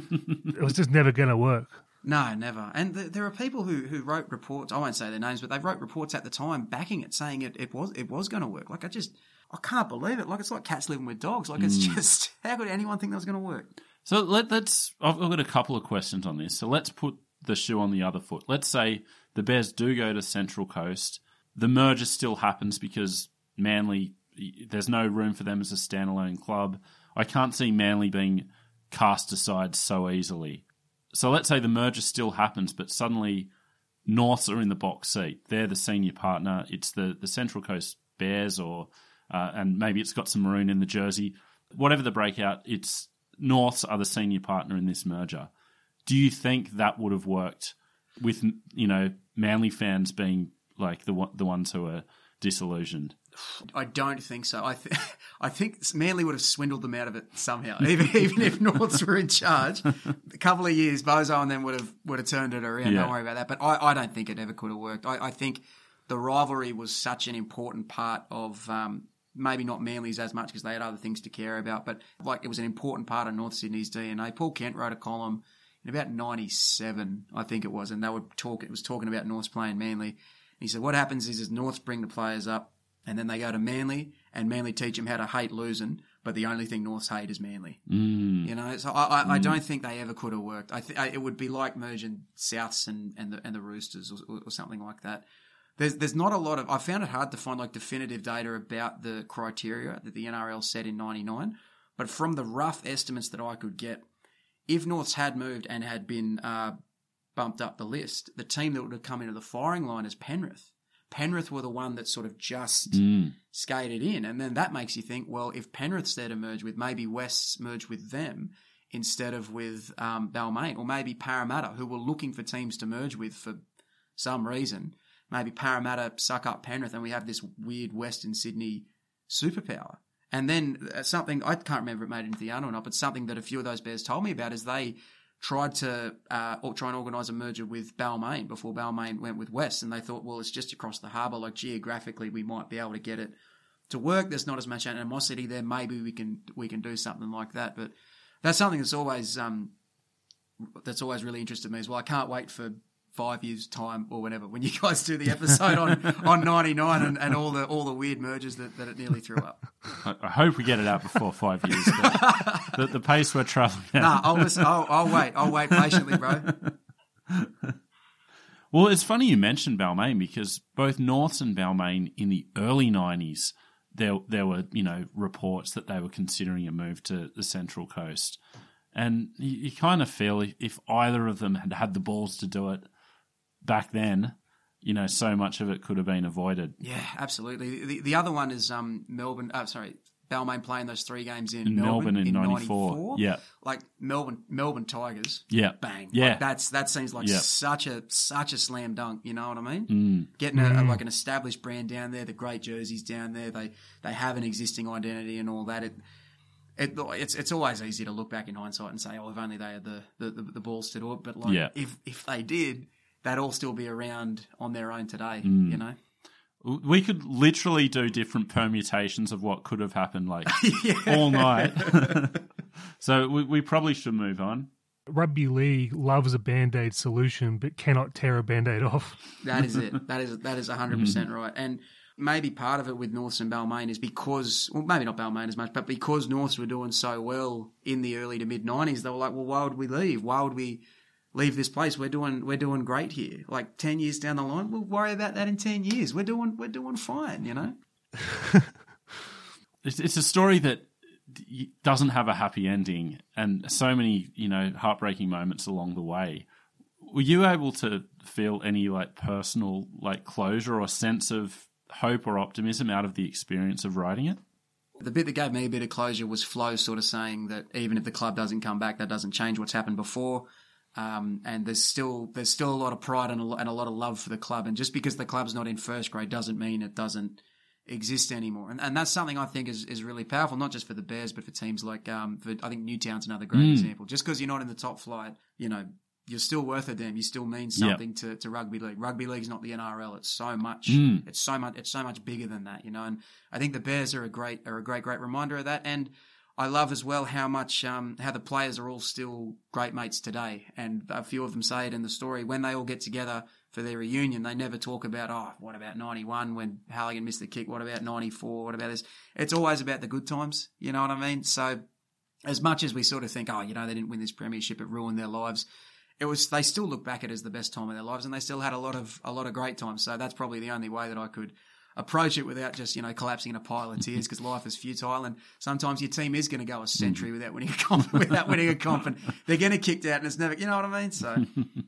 it was just never going to work. No, never. And th- there are people who, who wrote reports, I won't say their names, but they wrote reports at the time backing it, saying it, it was it was going to work. Like, I just, I can't believe it. Like, it's like cats living with dogs. Like, it's just, how could anyone think that was going to work? So let, let's, I've I've got a couple of questions on this. So let's put the shoe on the other foot. Let's say the Bears do go to Central Coast. The merger still happens because Manly, there's no room for them as a standalone club. I can't see Manly being cast aside so easily. So let's say the merger still happens, but suddenly Norths are in the box seat. They're the senior partner. It's the, the Central Coast Bears, or uh, and maybe it's got some maroon in the jersey. Whatever the breakout, it's Norths are the senior partner in this merger. Do you think that would have worked with, you know, Manly fans being like the the ones who are disillusioned? I don't think so. I th- I think Manly would have swindled them out of it somehow. Even even if Norths were in charge, a couple of years, Bozo and them would have would have turned it around. Yeah. Don't worry about that. But I, I don't think it ever could have worked. I, I think the rivalry was such an important part of um, maybe not Manly's as much because they had other things to care about, but like it was an important part of North Sydney's D N A. Paul Kent wrote a column in about ninety-seven, I think it was, and they were talk. It was talking about Norths playing Manly. And he said, what happens is, is Norths bring the players up, and then they go to Manly, and Manly teach them how to hate losing, but the only thing Norths hate is Manly. Mm. You know, so I, I, I don't think they ever could have worked. I think it would be like merging Souths and, and the and the Roosters or, or something like that. There's there's not a lot of. I found it hard to find like definitive data about the criteria that the N R L set in ninety-nine, but from the rough estimates that I could get, if Norths had moved and had been uh, bumped up the list, the team that would have come into the firing line is Penrith. Penrith were the one that sort of just Mm. skated in. And then that makes you think, well, if Penrith's there to merge with, maybe West's merge with them instead of with um, Balmain, or maybe Parramatta, who were looking for teams to merge with for some reason. Maybe Parramatta suck up Penrith and we have this weird Western Sydney superpower. And then uh, something, I can't remember if it made it into the yarn or not, but something that a few of those Bears told me about is they tried to uh, or try and organise a merger with Balmain before Balmain went with West, and they thought, well, it's just across the harbour, like geographically we might be able to get it to work. There's not as much animosity there. Maybe we can we can do something like that. But that's something that's always um, that's always really interested me as well. I can't wait for five years' time or whenever when you guys do the episode on, on ninety-nine and, and all the all the weird mergers that, that it nearly threw up. I, I hope we get it out before five years. But the, the pace we're travelling at. Nah, I'll listen. I'll, I'll wait. I'll wait patiently, bro. Well, it's funny you mentioned Balmain because both Norths and Balmain in the early nineties, there there were, you know, reports that they were considering a move to the Central Coast. And you, you kind of feel if, if either of them had had the balls to do it back then, you know, so much of it could have been avoided. Yeah, absolutely. The the other one is um Melbourne. Uh, sorry, Balmain playing those three games in, in Melbourne, Melbourne in ninety-four. ninety-four. Yeah. Like Melbourne Melbourne Tigers. Yeah. Bang. Yeah. Like that's that seems like yeah. such a such a slam dunk, you know what I mean? Mm. Getting a, mm. like an established brand down there, the great jerseys down there, they they have an existing identity and all that. It It, it's it's always easy to look back in hindsight and say, oh, if only they had the, the, the, the balls to do it. But like, yeah. if if they did, they'd all still be around on their own today, mm. you know? We could literally do different permutations of what could have happened, like yeah. all night. So we, we probably should move on. Rugby league loves a Band-Aid solution, but cannot tear a Band-Aid off. That is it. That is that is one hundred percent right. And maybe part of it with Norths and Balmain is because, well, maybe not Balmain as much, but because Norths were doing so well in the early to mid nineties, they were like, well, why would we leave? Why would we leave this place? We're doing we're doing great here. Like ten years down the line, we'll worry about that in ten years. We're doing we're doing fine, you know. it's, it's a story that doesn't have a happy ending, and so many you know heartbreaking moments along the way. Were you able to feel any like personal like closure or sense of hope or optimism out of the experience of writing it? The bit that gave me a bit of closure was Flo sort of saying that even if the club doesn't come back, that doesn't change what's happened before. Um, and there's still there's still a lot of pride and a, lot, and a lot of love for the club. And just because the club's not in first grade doesn't mean it doesn't exist anymore. And, and that's something I think is, is really powerful, not just for the Bears, but for teams like, um, for, I think Newtown's another great mm. example. Just because you're not in the top flight, you know, you're still worth a damn. You still mean something yep. to, to rugby league. Rugby league's not the N R L. It's so much. Mm. It's so much. It's so much bigger than that, you know. And I think the Bears are a great, are a great, great reminder of that. And I love as well how much, um, how the players are all still great mates today. And a few of them say it in the story when they all get together for their reunion. They never talk about, oh, what about ninety-one when Halligan missed the kick? What about ninety-four? What about this? It's always about the good times. You know what I mean? So as much as we sort of think, oh, you know, they didn't win this premiership, it ruined their lives. It was, they still look back at it as the best time of their lives, and they still had a lot of, a lot of great times. So that's probably the only way that I could approach it without just, you know, collapsing in a pile of tears, because life is futile. And sometimes your team is going to go a century without winning a comp, without winning a comp, and they're going to kicked out and it's never, you know what I mean? So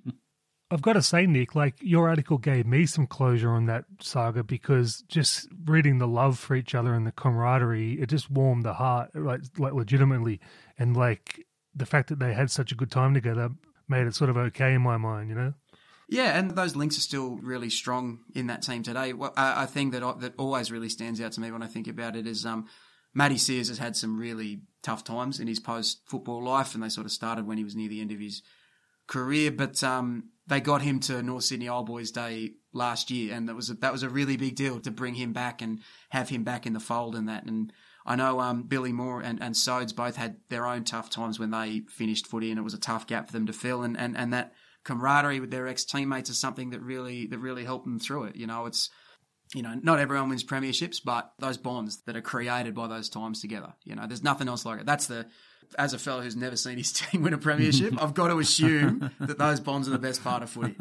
I've got to say, Nick, like your article gave me some closure on that saga, because just reading the love for each other and the camaraderie, it just warmed the heart, like, like legitimately. And like the fact that they had such a good time together made it sort of okay in my mind, you know? Yeah, and those links are still really strong in that team today. Well, a thing that that always really stands out to me when I think about it is um, Matty Sears has had some really tough times in his post-football life, and they sort of started when he was near the end of his career. But um, they got him to North Sydney Old Boys Day last year, and that was a, that was a really big deal to bring him back and have him back in the fold and that. And I know um, Billy Moore and, and Sodes both had their own tough times when they finished footy, and it was a tough gap for them to fill. And, and, and that camaraderie with their ex-teammates is something that really that really helped them through it. You know, it's, you know, not everyone wins premierships, but those bonds that are created by those times together, you know, there's nothing else like it. That's the, as a fellow who's never seen his team win a premiership, I've got to assume that those bonds are the best part of footy.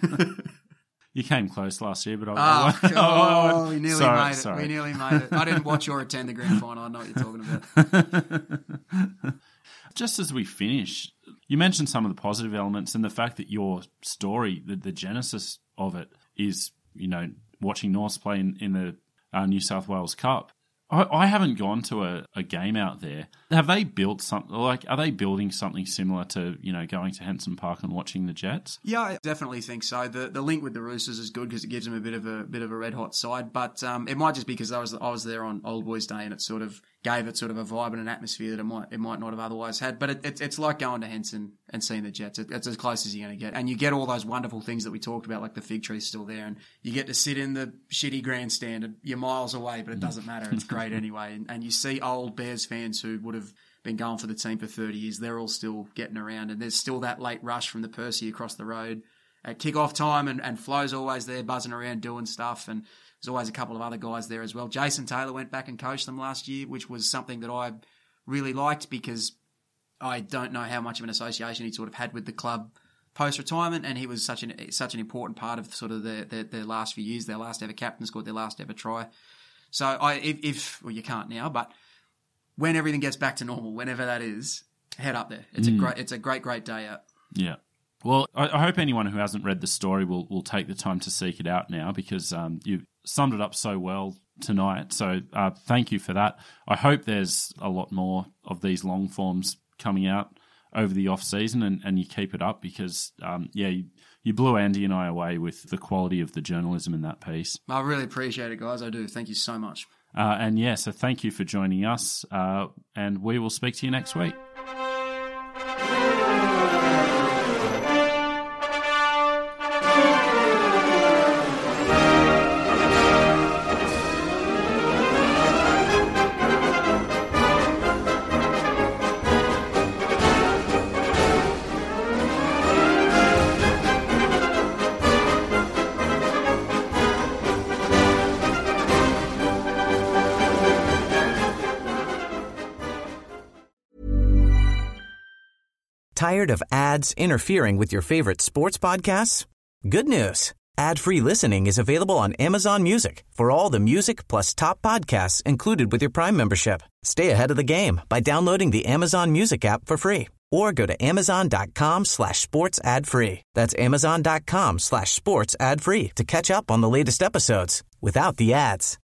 You came close last year, but I, oh, I, I, oh, we nearly sorry, made it. Sorry. We nearly made it. I didn't watch or attend the grand final. I know what you're talking about. Just as we finish, you mentioned some of the positive elements and the fact that your story, the, the genesis of it, is, you know, watching Norths play in, in the uh, New South Wales Cup. I, I haven't gone to a, a game out there. Have they built something, like, are they building something similar to, you know, going to Henson Park and watching the Jets? Yeah, I definitely think so. The the link with the Roosters is good because it gives them a bit of a bit of a red hot side, but um, it might just be because I was I was there on Old Boys Day and it sort of gave it sort of a vibe and an atmosphere that it might it might not have otherwise had. But it, it, it's like going to Henson and seeing the Jets. It, it's as close as you're going to get, and you get all those wonderful things that we talked about, like the fig tree's still there, and you get to sit in the shitty grandstand. And you're miles away, but it doesn't matter. It's great anyway, and, and you see old Bears fans who would have been going for the team for thirty years. They're all still getting around, and there's still that late rush from the Percy across the road at kick-off time, and, and Flo's always there buzzing around doing stuff, and there's always a couple of other guys there as well. Jason Taylor went back and coached them last year, which was something that I really liked because I don't know how much of an association he sort of had with the club post-retirement, and he was such an such an important part of sort of their, their, their last few years, their last ever captain, scored their last ever try. So I, if, if well, you can't now, but when everything gets back to normal, whenever that is, head up there. It's mm. a great, it's a great, great day out. Yeah. Well, I, I hope anyone who hasn't read the story will will take the time to seek it out now, because um, you've summed it up so well tonight. So uh, thank you for that. I hope there's a lot more of these long forms coming out over the off season, and, and you keep it up because, um, yeah, you, you blew Andy and I away with the quality of the journalism in that piece. I really appreciate it, guys. I do. Thank you so much. Uh, and yeah, so thank you for joining us, uh, and we will speak to you next week. Tired of ads interfering with your favorite sports podcasts? Good news. Ad-free listening is available on Amazon Music for all the music plus top podcasts included with your Prime membership. Stay ahead of the game by downloading the Amazon Music app for free or go to amazon.com slash sports ad free. That's amazon.com slash sports ad free to catch up on the latest episodes without the ads.